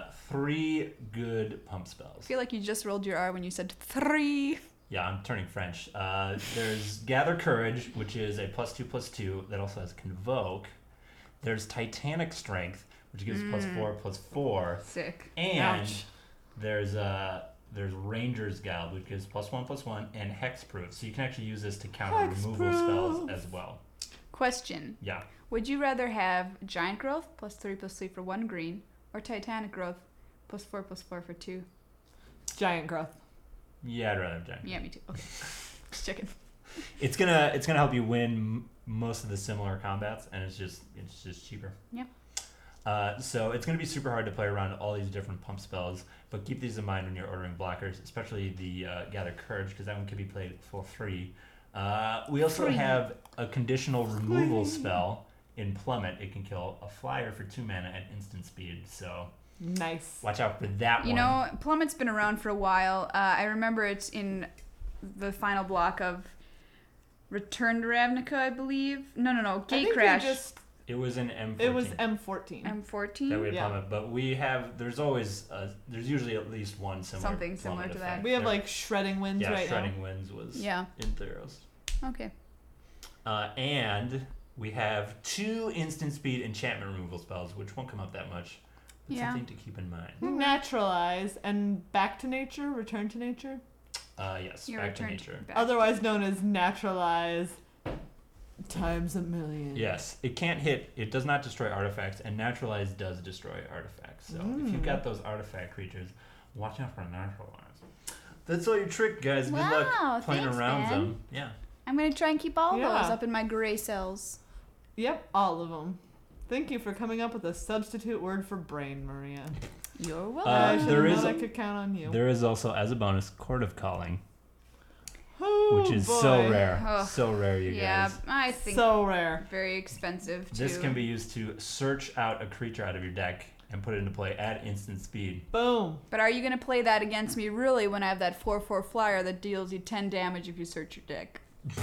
3 good pump I spells. feel like you just rolled your R when you said 3. Yeah, I'm turning French. There's Gather Courage, which is a +2/+2 that also has Convoke. There's Titanic Strength, which gives +4/+4. Sick. And Ouch. there's Ranger's Guild, which gives +1/+1 and Hexproof. So you can actually use this to counter removal spells as well. Question. Yeah. Would you rather have Giant Growth +3/+3 for 1 green, or Titanic Growth +4/+4 for 2? Giant growth. Yeah, I'd rather have Giant. Yeah, me too. Okay. Just checking. It's gonna help you win most of the similar combats, and it's just cheaper. Yeah. So it's gonna be super hard to play around all these different pump spells, but keep these in mind when you're ordering blockers, especially the Gather Courage, because that one can be played for free. We also have a conditional removal spell in Plummet. It can kill a flyer for 2 mana at instant speed. So Nice. watch out for that one. You know, Plummet's been around for a while. I remember it's in the final block of Return to Ravnica, I believe. No, I Gate think Crash. It was in M14. It was M14. M14. that we had Yeah. Plummet, but we have. There's always. There's usually at least one similar. Something similar Plummet to that. effect. We have There- like Shredding Winds yeah, right Shredding Winds was Yeah. in Theros. Okay. And we have 2 instant speed enchantment removal spells, which won't come up that much. But Yeah. something to keep in mind. now. Naturalize and Back to Nature, Return to Nature. Yes, Your back to return nature. back. Otherwise known as Naturalize times a million. Yes, it can't hit. It does not destroy artifacts, and Naturalize does destroy artifacts. So if you've got those artifact creatures, watch out for Naturalize. That's all your trick, guys. Good Wow, luck playing thanks, around man. them. Yeah. I'm going to try and keep all Yeah. those up in my gray cells. Yep, all of them. Thank you for coming up with a substitute word for brain, Maria. You're welcome. I should there have is known a- I could count on you. There is also, as a bonus, Court of Calling, Oh, which is boy. so rare. Oh, So rare, you yeah, guys. I think So rare. very expensive too. This can be used to search out a creature out of your deck and put it into play at instant speed. Boom. But are you going to play that against me really when I have that 4/4 flyer that deals you 10 damage if you search your deck?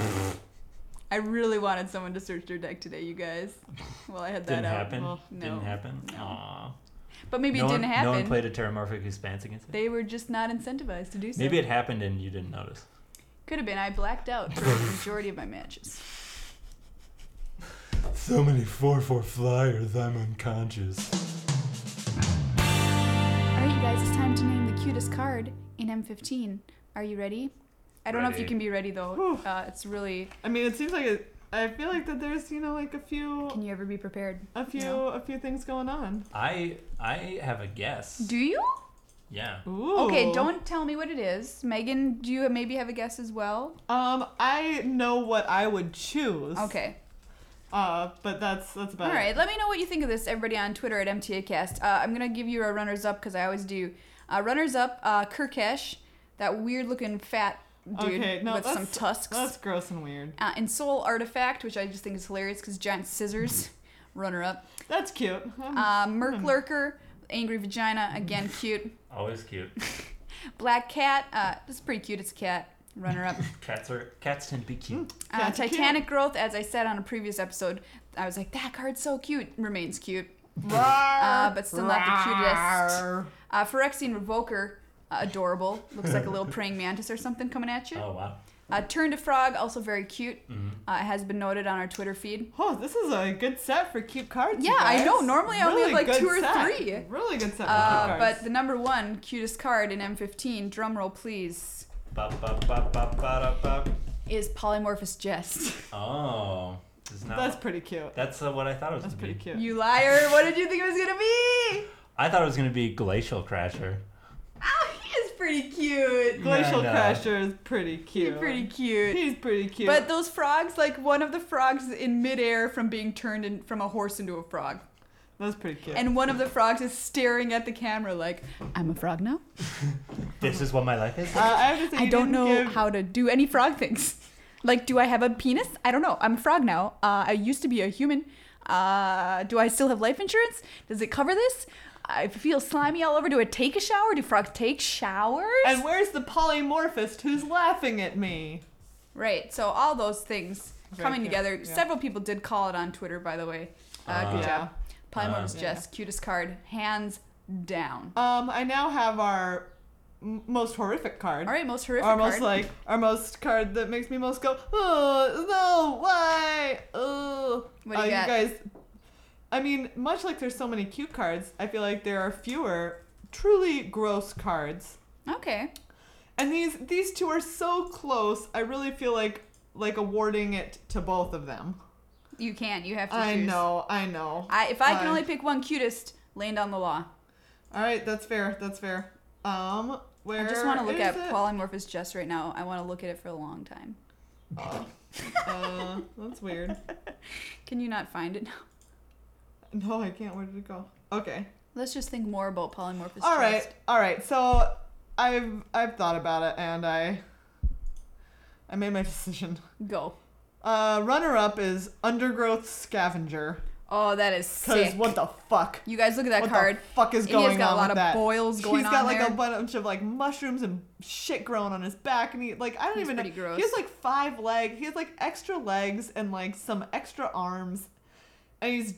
I really wanted someone to search their deck today, you guys. Well, I had that Didn't out. happen. Well, no, Didn't happen. no. Aw. But maybe it No didn't one, happen. No one played a Terramorphic Expanse against it. They were just not incentivized to do so. Maybe it happened and you didn't notice. Could have been. I blacked out for the majority of my matches. So many 4/4 flyers, I'm unconscious. Alright, you guys, it's time to name the cutest card in M15. Are you ready? I don't know if you Ready. can be ready though. Whew. It's really. I mean, it seems like I feel like that there's, like a few Can you ever be prepared? a few No. a few things going on. I have a guess. Do you? Yeah. Ooh. Okay, don't tell me what it is. Megan, do you maybe have a guess as well? I know what I would choose. Okay. But that's about All it. right, let me know what you think of this, everybody on Twitter at MTAcast. I'm going to give you a runners-up because I always do. Runners-up, Kirkesh, that weird-looking fat dude Okay, no, with some that's- tusks. That's gross and weird. And Soul Artifact, which I just think is hilarious because giant scissors. Runner-up. That's cute. Merc Lurker, Angry Vagina, again cute. Always cute. Black Cat, this is pretty cute, it's a cat. Runner-up. Cats tend to be cute. Cats are Titanic Growth, as I said on a previous episode, I was like, that card's so cute. Remains cute. Rawr, But still not the cutest. rawr. Phyrexian Revoker, adorable. Looks like a little praying mantis or something coming at you. Oh wow. Turn to Frog, also very cute. Mhm. Has been noted on our Twitter feed. Oh, this is a good set for cute cards. you Yeah, I guys. know. Normally I only have like good 2 or set. 3. Really good set for cute cards. But the number 1 cutest card in M15, drumroll please, Bop, bop, bop, bop, bop, bop. is Polymorphous Jest. Oh. This is not, That's pretty cute. that's what I thought it was That's going to pretty be. cute. You liar! What did you think it was gonna be? I thought it was going to be Glacial Crasher. Oh, he is pretty cute. Glacial Yeah, I know. Crasher is pretty cute. He's pretty cute. He's pretty cute. But those frogs, like one of the frogs in midair from being turned from a horse into a frog. That's pretty cute. And one of the frogs is staring at the camera like, I'm a frog now? This is what my life is. I have to say, I you don't didn't know give- how to do any frog things. Like, do I have a penis? I don't know. I'm a frog now. I used to be a human. Do I still have life insurance? Does it cover this? I feel slimy all over. Do I take a shower? Do frogs take showers? And where's the polymorphist who's laughing at me? Right. So all those things Very coming cute, together. yeah. Several people did call it on Twitter, by the way. Good Yeah. job. Polymorphous Yeah. Jess, cutest card, hands down. I now have our most horrific card. All right, most horrific Our card. most our most card that makes me most go, oh no, why? Oh. What do you got? You guys, I mean, much like there's so many cute cards, I feel like there are fewer truly gross cards. Okay. And these two are so close. I really feel like awarding it to both of them. You can't. You have to I choose. know. If I can only pick one cutest, laying down the law. All right, that's fair. Where I just want to look is at it? Polymorphous Jess right now. I want to look at it for a long time. That's weird. Can you not find it now? No, I can't. Where did it go? Okay. Let's just think more about Polymorphous All Jess. right. So I've thought about it and I made my decision. Go. Runner up is Undergrowth Scavenger. Oh, that is Cause sick. what the fuck? You guys look at that What card. the fuck is And going on he's got a lot with of that? boils going He's got on like there. a bunch of like mushrooms and shit growing on his back, and he I don't He's even know. pretty gross. He has like 5 legs. He has like extra legs and like some extra arms, and he's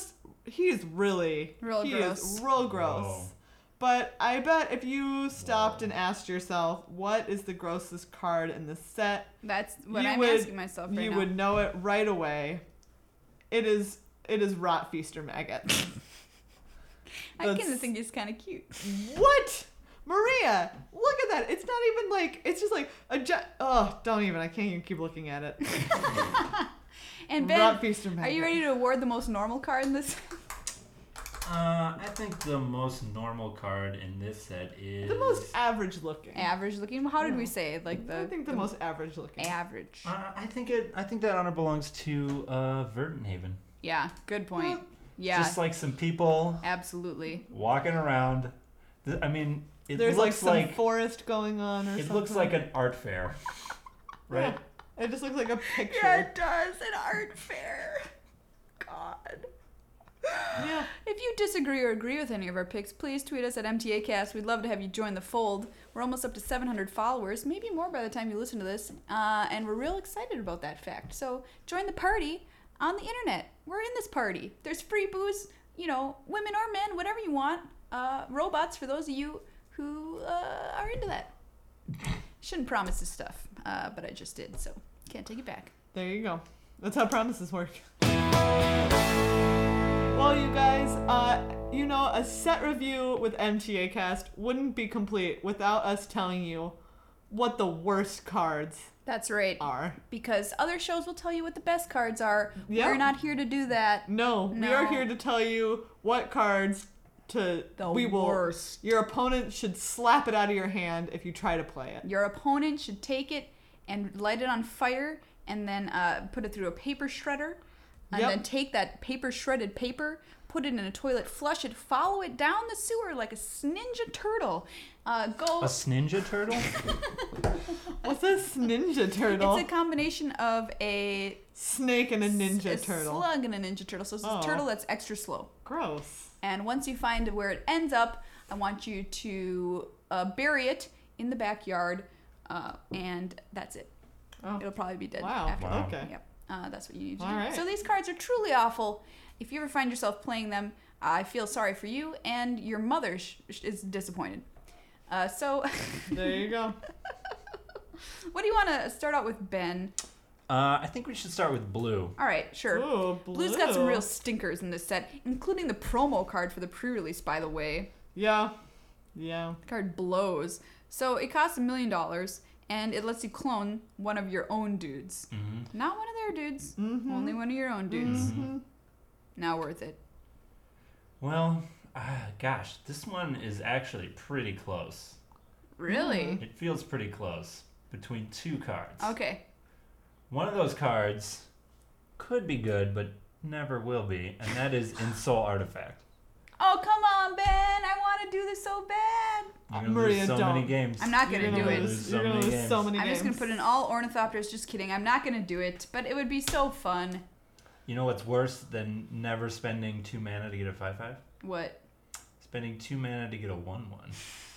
really Real he gross. is real gross. Whoa. But I bet if you stopped and asked yourself what is the grossest card in the set, That's what you I'm would- asking myself right you now. would know it right away. It is Rot Feaster Maggot. I kind That's- of think he's kind of cute. What? Maria, look at that. It's not even like, it's just like oh, don't even. I can't even keep looking at it. And Ben, Rot Feaster are Maggot. you ready to award the most normal card in this? I think the most normal card in this set is The most average looking. Average looking. How did we Yeah. say it? Like I think the most average looking. average. I think that honor belongs to Verdenhaven. Yeah, good point. Yeah, Just like some people absolutely. walking around. I mean, it There's like looks some like forest going on or it something. looks like an art fair, right? Yeah. It just looks like a picture. Yeah, it does. An art fair. God. Yeah. If you disagree or agree with any of our picks, please tweet us at MTAcast. We'd love to have you join the fold. We're almost up to 700 followers, maybe more by the time you listen to this, and we're real excited about that fact. So join the party on the internet. We're in this party. There's free booze, women or men, whatever you want. Robots for those of you who are into that. Shouldn't promise this stuff, but I just did, so can't take it back. There you go. That's how promises work. Well, you guys, a set review with MTA Cast wouldn't be complete without us telling you what the worst cards That's right. are. Because other shows will tell you what the best cards are. Yep. We're not here to do that. No, we are No. here to tell you what cards to The we will. worst. Your opponent should slap it out of your hand if you try to play it. Your opponent should take it and light it on fire and then put it through a paper shredder. And Yep. then take that shredded paper, put it in a toilet, flush it, follow it down the sewer like a ninja turtle. Go. A Ninja Turtle? What's this ninja turtle? It's a combination of a Snake and a ninja turtle. slug and a ninja turtle. So it's a Oh. turtle that's extra slow. Gross. And once you find where it ends up, I want you to bury it in the backyard, and that's it. Oh. It'll probably be dead Wow. after Wow. that. Okay. Yep. That's what you need to All do. right. So these cards are truly awful. If you ever find yourself playing them, I feel sorry for you, and your mother is disappointed. So, There you go. what do you want to start out with, Ben? I think we should start with blue. All right, sure. Ooh, Blue's got some blue. real stinkers in this set, including the promo card for the pre-release, by the way. Yeah. Yeah. The card blows. So it costs $1 million, and it lets you clone one of your own dudes. Mm-hmm. Not one of their dudes, Mhm. only one of your own dudes. Mhm. Not worth it. Well, gosh, this one is actually pretty close. Really? It feels pretty close between two cards. Okay. One of those cards could be good, but never will be, and that is Insult Artifact. Oh, come on, Ben. I want to do this so bad. You're gonna Maria, lose so don't. many games. I'm not You're going to gonna do it. lose- So You're gonna many lose so games. many I'm games. just going to put in all ornithopters. Just kidding. I'm not going to do it, but it would be so fun. You know what's worse than never spending 2 mana to get a 5/5? What? Spending 2 mana to get a 1/1.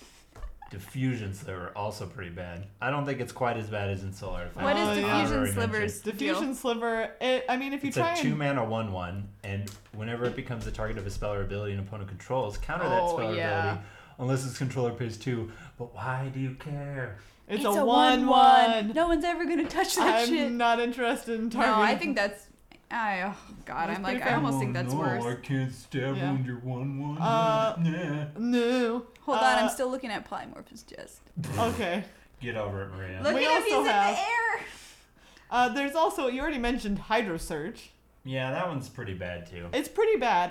Diffusion Sliver, also pretty bad. I don't think it's quite as bad as Insult Artifact. What is Oh, yeah. Diffusion Already Sliver's Diffusion deal? Sliver. I mean, if you It's try a 2 and mana 1/1, and whenever it becomes the target of a spell or ability an opponent controls, counter that Oh, spell or yeah. ability unless its controller pays 2. But why do you care? it's a a 1/1. 1/1. No one's ever going to touch that I'm shit. not interested in targeting. No, I think that's. Oh God, That's I'm like, pretty I fair. almost think that's worse. I can't stab Yeah. wound your 1/1. Nah. No. Hold on, I'm still looking at Polymorphous Jest. Okay. Get over it, Maria. Look We at him, he's also in have- the air. There's also, you already mentioned Hydro Surge. Yeah, that one's pretty bad too. It's pretty bad.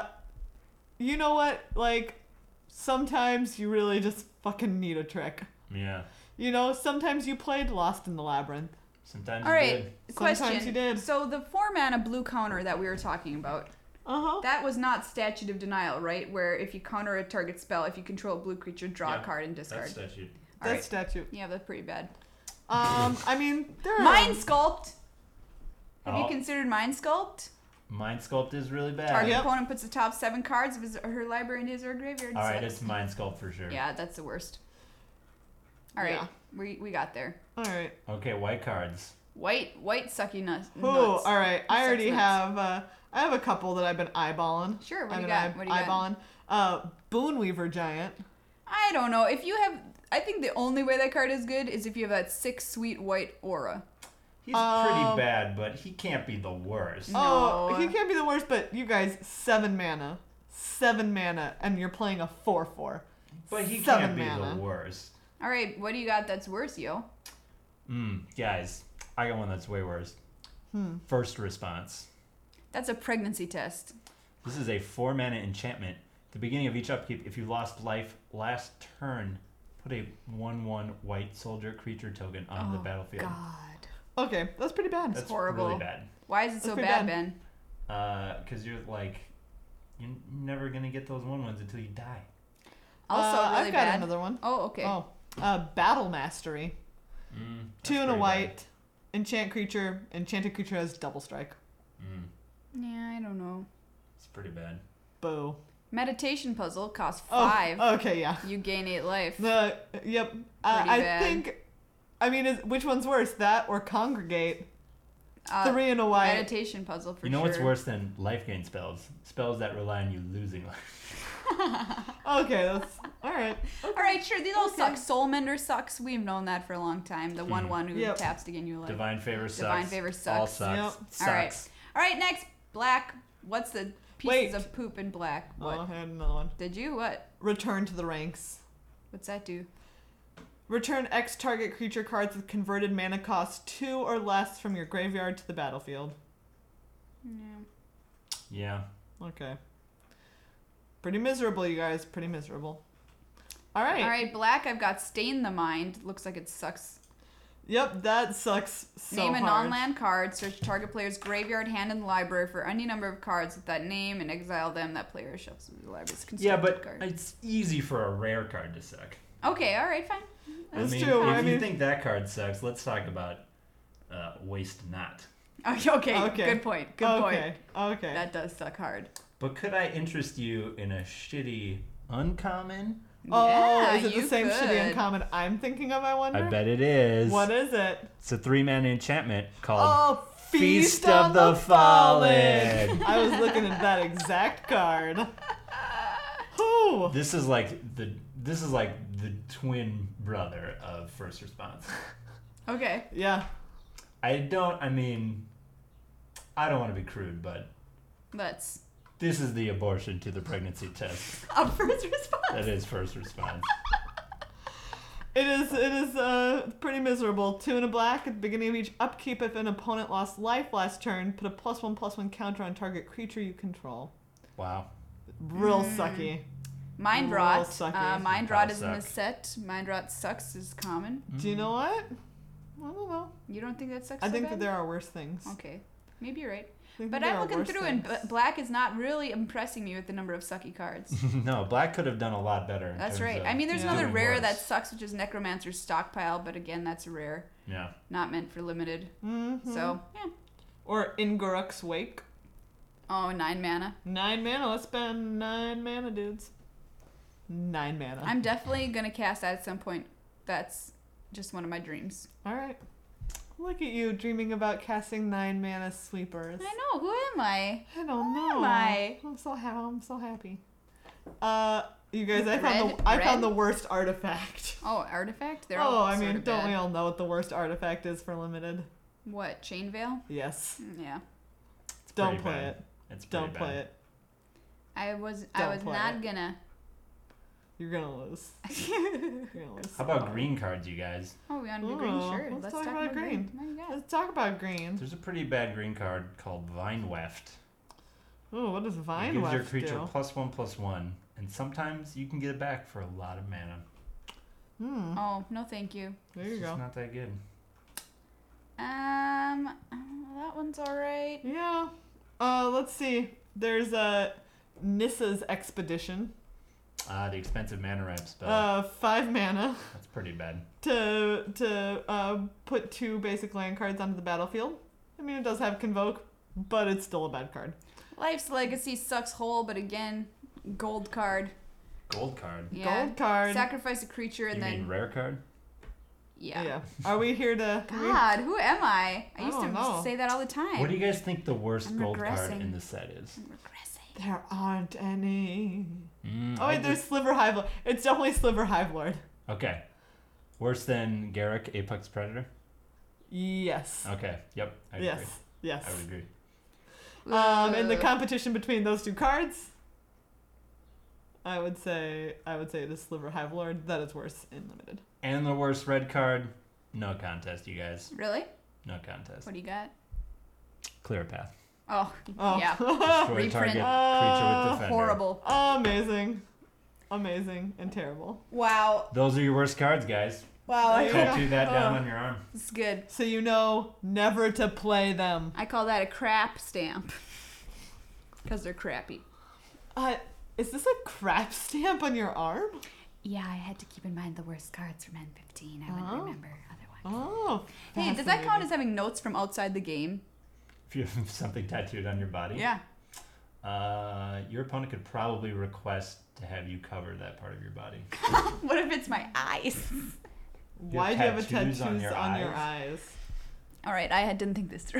You know what? Like, sometimes you really just fucking need a trick. Yeah. You know, sometimes you played Lost in the Labyrinth. Sometimes All you right, did. question. Sometimes you did. So the 4-mana blue counter that we were talking about, Uh-huh. that was not Statute of Denial, right? Where if you counter a target spell, if you control a blue creature, draw Yeah, a card and discard. That's statute. All That's right. statute. Yeah, that's pretty bad. I mean, there are... Mind Sculpt. Have you Oh. considered Mind Sculpt? Mind Sculpt is really bad. Target Yep. opponent puts the top 7 cards of his or her library into his or her graveyard. All right, Sucks. it's Mind Sculpt for sure. Yeah, that's the worst. All right, Yeah. we got there. All right. Okay, white cards. White sucky nuts. Ooh, all right. I Sucks already nuts. have, I have a couple that I've been eyeballing. Sure, what I've do you been got? What do you got? eyeballing. Boonweaver Giant. I don't know. If you have, I think the only way that card is good is if you have that 6 sweet white aura. He's pretty bad, but he can't be the worst. No. Oh, he can't be the worst, but you guys, 7 mana. 7 mana, and you're playing a 4/4. But he 7 can't be mana. the worst. All right, what do you got that's worse, yo? Guys, I got one that's way worse. First Response. That's a pregnancy test. This is a 4-mana enchantment. At the beginning of each upkeep, if you lost life last turn, put a 1/1 white soldier creature token on the battlefield. God. Okay, that's pretty bad. That's horrible. really bad. Why is it so pretty bad, bad. Ben? Because you're like, you're never gonna get those 1/1s until you die. Also really I've got bad. another one. Oh, okay. Oh, Battle Mastery. That's 2 and a pretty white. Enchant creature. Enchanted creature has double strike. bad. Yeah, I don't know. It's pretty bad. Boo. Meditation puzzle costs Oh, 5. okay, yeah. You gain 8 life. Yep. Pretty I bad. think. I mean, which one's worse, that or Congregate? 3 and a white. Meditation puzzle for You know sure. what's worse than life gain spells? Spells that rely on you losing life. Okay, that's all right. All right, sure. These all Okay. suck. Soul Mender sucks. We've known that for a long time. The 1/1 who Yep. taps to gain you life. Divine Favor sucks. Divine Favor All sucks. sucks. Yep. Sucks. All right. All right, next. Black. What's the pieces Wait. of poop in black? What? Oh, I had another one. Did you? What? Return to the ranks. What's that do? Return X target creature cards with converted mana cost 2 or less from your graveyard to the battlefield. Yeah. Yeah. Okay. Pretty miserable, you guys. Pretty miserable. All right. All right, black. I've got Stain the Mind. Looks like it sucks. Yep, that sucks so Name a hard. non-land card. Search target player's graveyard, hand in the library for any number of cards with that name, and exile them. That player shuffles the library's Yeah, constructed but card. it's easy for a rare card to suck. Okay, all right, fine. That's I mean, true. If I you mean- think that card sucks, let's talk about Waste Not. Okay, Okay. good point. Good point. Okay. That does suck hard. But could I interest you in a shitty uncommon? Oh, Yeah, is it the you same shitty could. uncommon I'm thinking of, I wonder? I bet it is. What is it? It's a 3-mana enchantment called Oh, Feast of the Fallen. I was looking at that exact card. Whew. This is like the twin brother of First Response. Okay. Yeah. I don't want to be crude, but Let's. this is the abortion to the pregnancy test. Up first response. That is First Response. It is pretty miserable. 2 and a black. At the beginning of each upkeep, if an opponent lost life last turn, put a +1/+1 counter on target creature you control. Wow. Real sucky. Mind Real Rot. sucky. Mind That'll Rot is in the suck. set. Mind Rot sucks is common. Do you know what? I don't know. You don't think that sucks I so think bad? that there are worse things. Okay. Maybe you're right. I think But that there I'm are looking worse through, and things. black is not really impressing me with the number of sucky cards. No, black could have done a lot better. in That's terms right. of I mean, there's Yeah. another doing rare worse. that sucks, which is Necromancer's Stockpile, but again, that's a rare, Yeah. not meant for limited. Mhm. So, yeah. Or Ingoruk's Wake. Oh, 9 mana. 9 mana. Let's spend 9 mana, dudes. 9 mana. I'm definitely going to cast that at some point. That's just one of my dreams. All right. Look at you dreaming about casting 9 mana sweepers. I know. Who am I? I don't know. am I? I'm so happy. You guys, I Red? found the worst artifact. Oh, Artifact? They're Oh, all I sort mean, of don't bad. we all know what the worst artifact is for limited? What, Chain Veil? Yes. Yeah. Don't pretty play bad. it. It's pretty Don't play it. I was Don't play not it. gonna. You're gonna lose. You're gonna lose. How about green cards, you guys? Oh, we want to do Ooh, green? Sure. let's Let's talk talk about about green. green. Oh my God. Let's talk about green. There's a pretty bad green card called Vine Weft. Oh, what does It Vine gives your Weft creature do? +1/+1, and sometimes you can get it back for a lot of mana. Oh, no thank you. There you It's just go. not that good. That one's alright. Yeah. Let's see. There's a Nissa's Expedition. The expensive mana ramp spell. 5 mana That's pretty bad. to put 2 basic land cards onto the battlefield. I mean, it does have Convoke, but it's still a bad card. Life's Legacy sucks whole, but again, gold card. Gold card. Yeah. Gold card. Sacrifice a creature and You then mean rare card? yeah. Are we here to? God, who am I? I used I to don't know. say that all the time. What do you guys think the worst I'm gold card regressing. in the set is? I'm regressing. There aren't any. Mm, Oh wait, there's Sliver Hive Lord. It's definitely Sliver Hive Lord. Okay. Worse than Garruk, Apex Predator? Yes. Okay. Yep. I agree. Yes. Yes. I would agree. In the Ugh. competition between those 2 cards, I would say it is Sliver Hive Lord. That is worse in limited. And the worst red card? No contest, you guys. Really? No contest. What do you got? Clear path. Oh, Oh. yeah. Destroy Reprint. target creature with defender. Horrible. Amazing. Amazing and terrible. Wow. Those are your worst cards, guys. Wow. There you go. Tattoo that down on your arm. This is good. So you know never to play them. I call that a crap stamp. Because they're crappy. Is this a crap stamp on your arm? Yeah, I had to keep in mind the worst cards from N15. I wouldn't Oh. remember otherwise. Oh. Hey, does that count as having notes from outside the game? If you have something tattooed on your body. Yeah. Your opponent could probably request to have you cover that part of your body. What if it's my eyes? Why do you have a tattoos tattoos on on your your eyes? All right, I didn't think this through.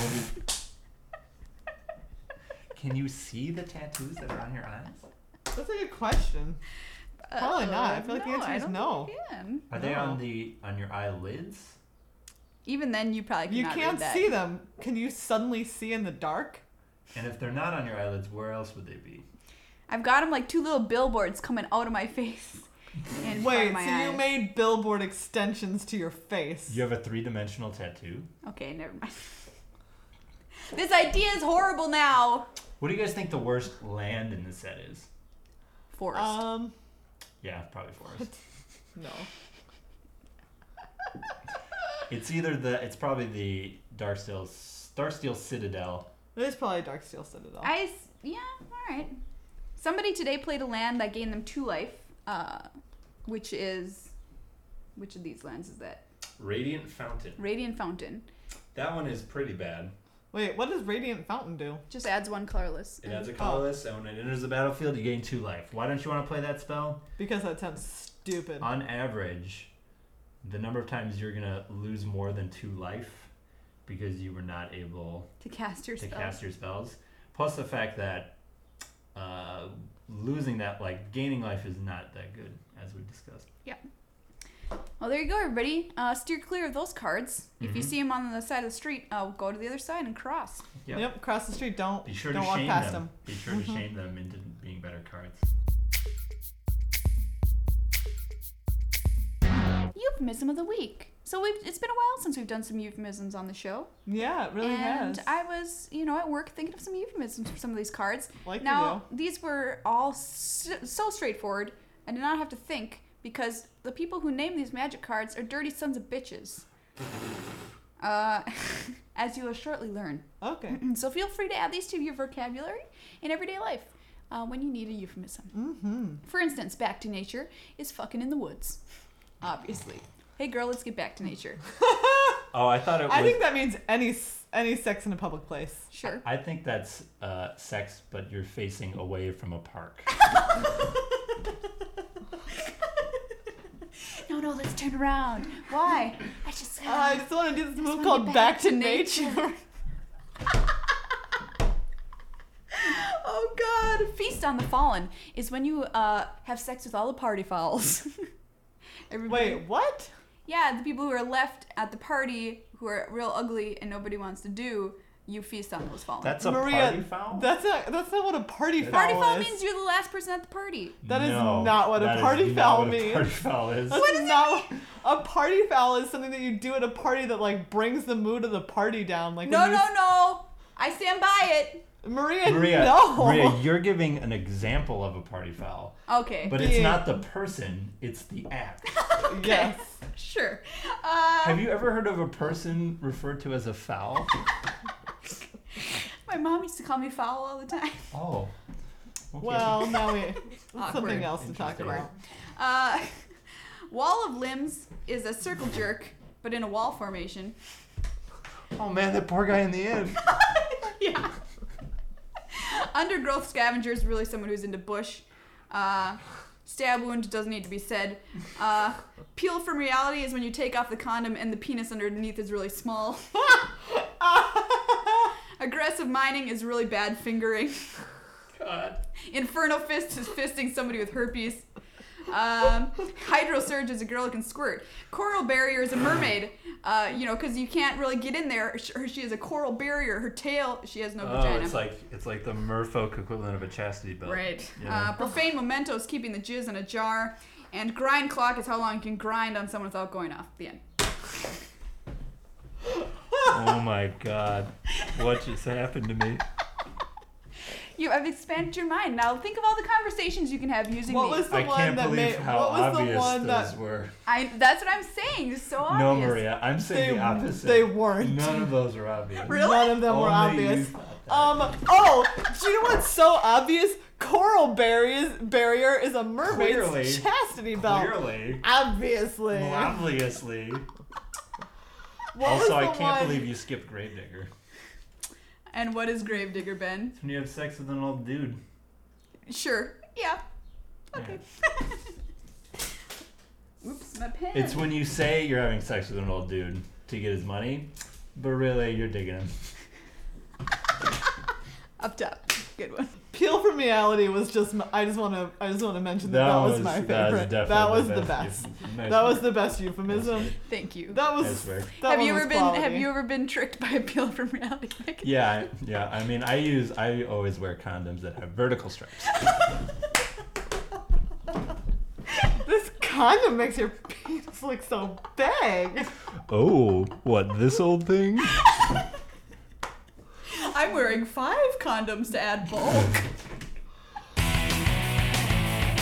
Can you see the tattoos that are on your eyes? That's a good question. Probably not. I feel like the answer I is don't no. think you can. Are they No. on your eyelids? Even then, you probably You cannot can't read that. see them. Can you suddenly see in the dark? And if they're not on your eyelids, where else would they be? I've got them like 2 little billboards coming out of my face. In front Wait, of my so you eyes. made billboard extensions to your face? You have a 3-dimensional tattoo? Okay, never mind. This idea is horrible now. What do you guys think the worst land in the set is? Forest. Yeah, probably Forest. No. It's probably the Darksteel Citadel. It is probably Darksteel Citadel. Yeah, all right. Somebody today played a land that gained them 2 life, which of these lands is that? Radiant Fountain. Radiant Fountain. That one is pretty bad. Wait, what does Radiant Fountain do? Just adds 1 colorless. It adds a colorless, and when it enters the battlefield, you gain 2 life. Why don't you want to play that spell? Because that sounds stupid. On average, the number of times you're gonna lose more than 2 life because you were not able To cast your to spell. cast your spells. Plus the fact that losing that, like gaining life, is not that good, as we discussed. Well, there you go, everybody. Steer clear of those cards. If you Mhm. see them on the side of the street, go to the other side and cross. Yep, cross the street. Don't Be sure don't to walk shame past them. Be sure to shame them into being better cards. Euphemism of the week. So it's been a while since we've done some euphemisms on the show. Yeah, it really and has. I was, at work thinking of some euphemisms for some of these cards. Like Now, these were all so straightforward. I did not have to think because the people who name these magic cards are dirty sons of bitches. As you will shortly learn. you do. Okay. So feel free to add these to your vocabulary in everyday life when you need a euphemism. Mm-hmm. For instance, back to nature is fucking in the woods. Obviously. Hey girl, let's get back to nature. Oh, I thought it was. I think that means any sex in a public place. Sure. I think that's sex, but you're facing away from a park. No, let's turn around. Why? I just want to do this move wanna called get Back to Nature. Oh God! Feast on the Fallen is when you have sex with all the party fowls. Everybody, Wait, what? yeah, the people who are left at the party who are real ugly and nobody wants to do, you feast on those fallen. That's a Maria, party foul? That's not what a party foul party foul is. means you're the last person at the party. That is No, not what a that is party not foul what a means. party foul is. That's not a party foul is something that you do at a party that like brings the mood of the party down. Like No, when you no. I stand by it. Maria, Maria, no. Maria, you're giving an example of a party foul, Okay. but it's not the person; it's the act. Yes. Sure. Have you ever heard of a person referred to as a foul? My mom used to call me foul all the time. Oh. Okay. Well, now we Awkward. something else to talk Interesting. about. Wall of Limbs is a circle jerk, but in a wall formation. Oh man, that poor guy in the end. Yeah. Undergrowth Scavenger is really someone who's into bush. Stab wound doesn't need to be said. Peel from reality is when you take off the condom and the penis underneath is really small. Aggressive mining is really bad fingering. God. Inferno Fist is fisting somebody with herpes. Hydro Surge is a girl who can squirt. Coral Barrier is a mermaid, because you can't really get in there. She has a coral barrier. Her tail, she has no vagina. It's like the merfolk equivalent of a chastity belt. Right. Yeah. Profane Memento is keeping the jizz in a jar. And Grind Clock is how long you can grind on someone without going off. The end. Oh my God, what just happened to me? You have expanded your mind. Now think of all the conversations you can have using What these. was the I one can't that believe made? how What was the obvious one those that? were. That's what I'm saying. It's so obvious. No, Maria, I'm saying the opposite. They weren't. None of those were obvious. Really? None of them were Only you obvious. thought that. Do you know what's so obvious? Coral barrier is a mermaid's Clearly. chastity belt. Clearly. Obviously. Obviously. What Also, was I the can't one- believe you skipped Gravedigger. And what is Gravedigger, Ben? It's when you have sex with an old dude. Sure. Yeah. Yeah. Okay. Oops, my pen. It's when you say you're having sex with an old dude to get his money, but really you're digging him. Up top. Good one. Peel from reality was just. I just want to mention that was my favorite. That was the best. Nice That was work. the best euphemism. Nice Thank you. That was. Nice work. That have one you was ever been quality. Have you ever been tricked by a peel from reality? Yeah. I mean, I always wear condoms that have vertical stripes. This condom makes your penis look so big. Oh, what, this old thing? I'm wearing 5 condoms to add bulk.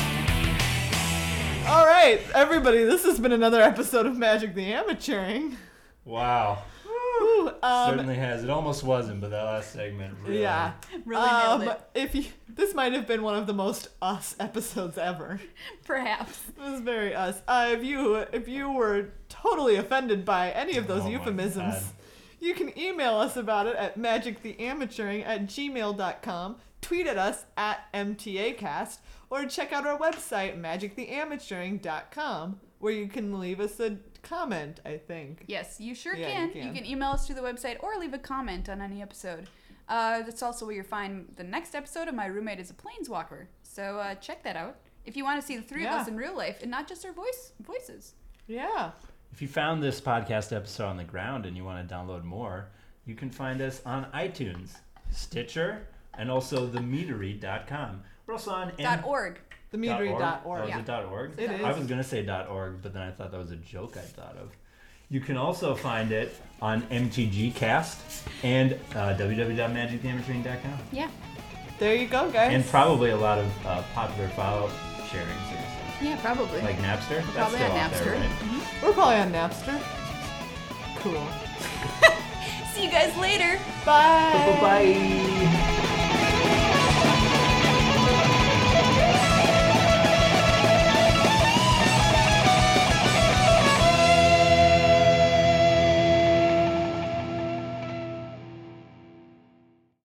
right, everybody, this has been another episode of Magic the Amateuring. Wow. Woo, Certainly has. It almost wasn't, but that last segment really. Yeah. Really nailed it. This might have been one of the most us episodes ever. Perhaps. It was very us. If you were totally offended by any of those Oh my euphemisms, God. you can email us about it at magictheamateuring@gmail.com, tweet at us at MTAcast, or check out our website, magictheamateuring.com, where you can leave us a comment, I think. Yes, you sure Yeah, can. you can. You can email us through the website or leave a comment on any episode. That's also where you'll find the next episode of My Roommate is a Planeswalker. So check that out. If you want to see the three of Yeah. us in real life and not just our voices. Yeah. If you found this podcast episode on the ground and you want to download more, you can find us on iTunes, Stitcher, and also themeadery.com. We're also on .org. Themeadery.org. Oh, Yeah. is it .org? It is. I was going to say .org, but then I thought that was a joke I thought of. You can also find it on MTGcast and www.magictheamateuring.com. Yeah. There you go, guys. And probably a lot of popular file sharing services. Yeah, probably. Like Napster? That's Probably still on out there, Napster. right? We're probably on Napster. Cool. See you guys later. Bye. Bye-bye.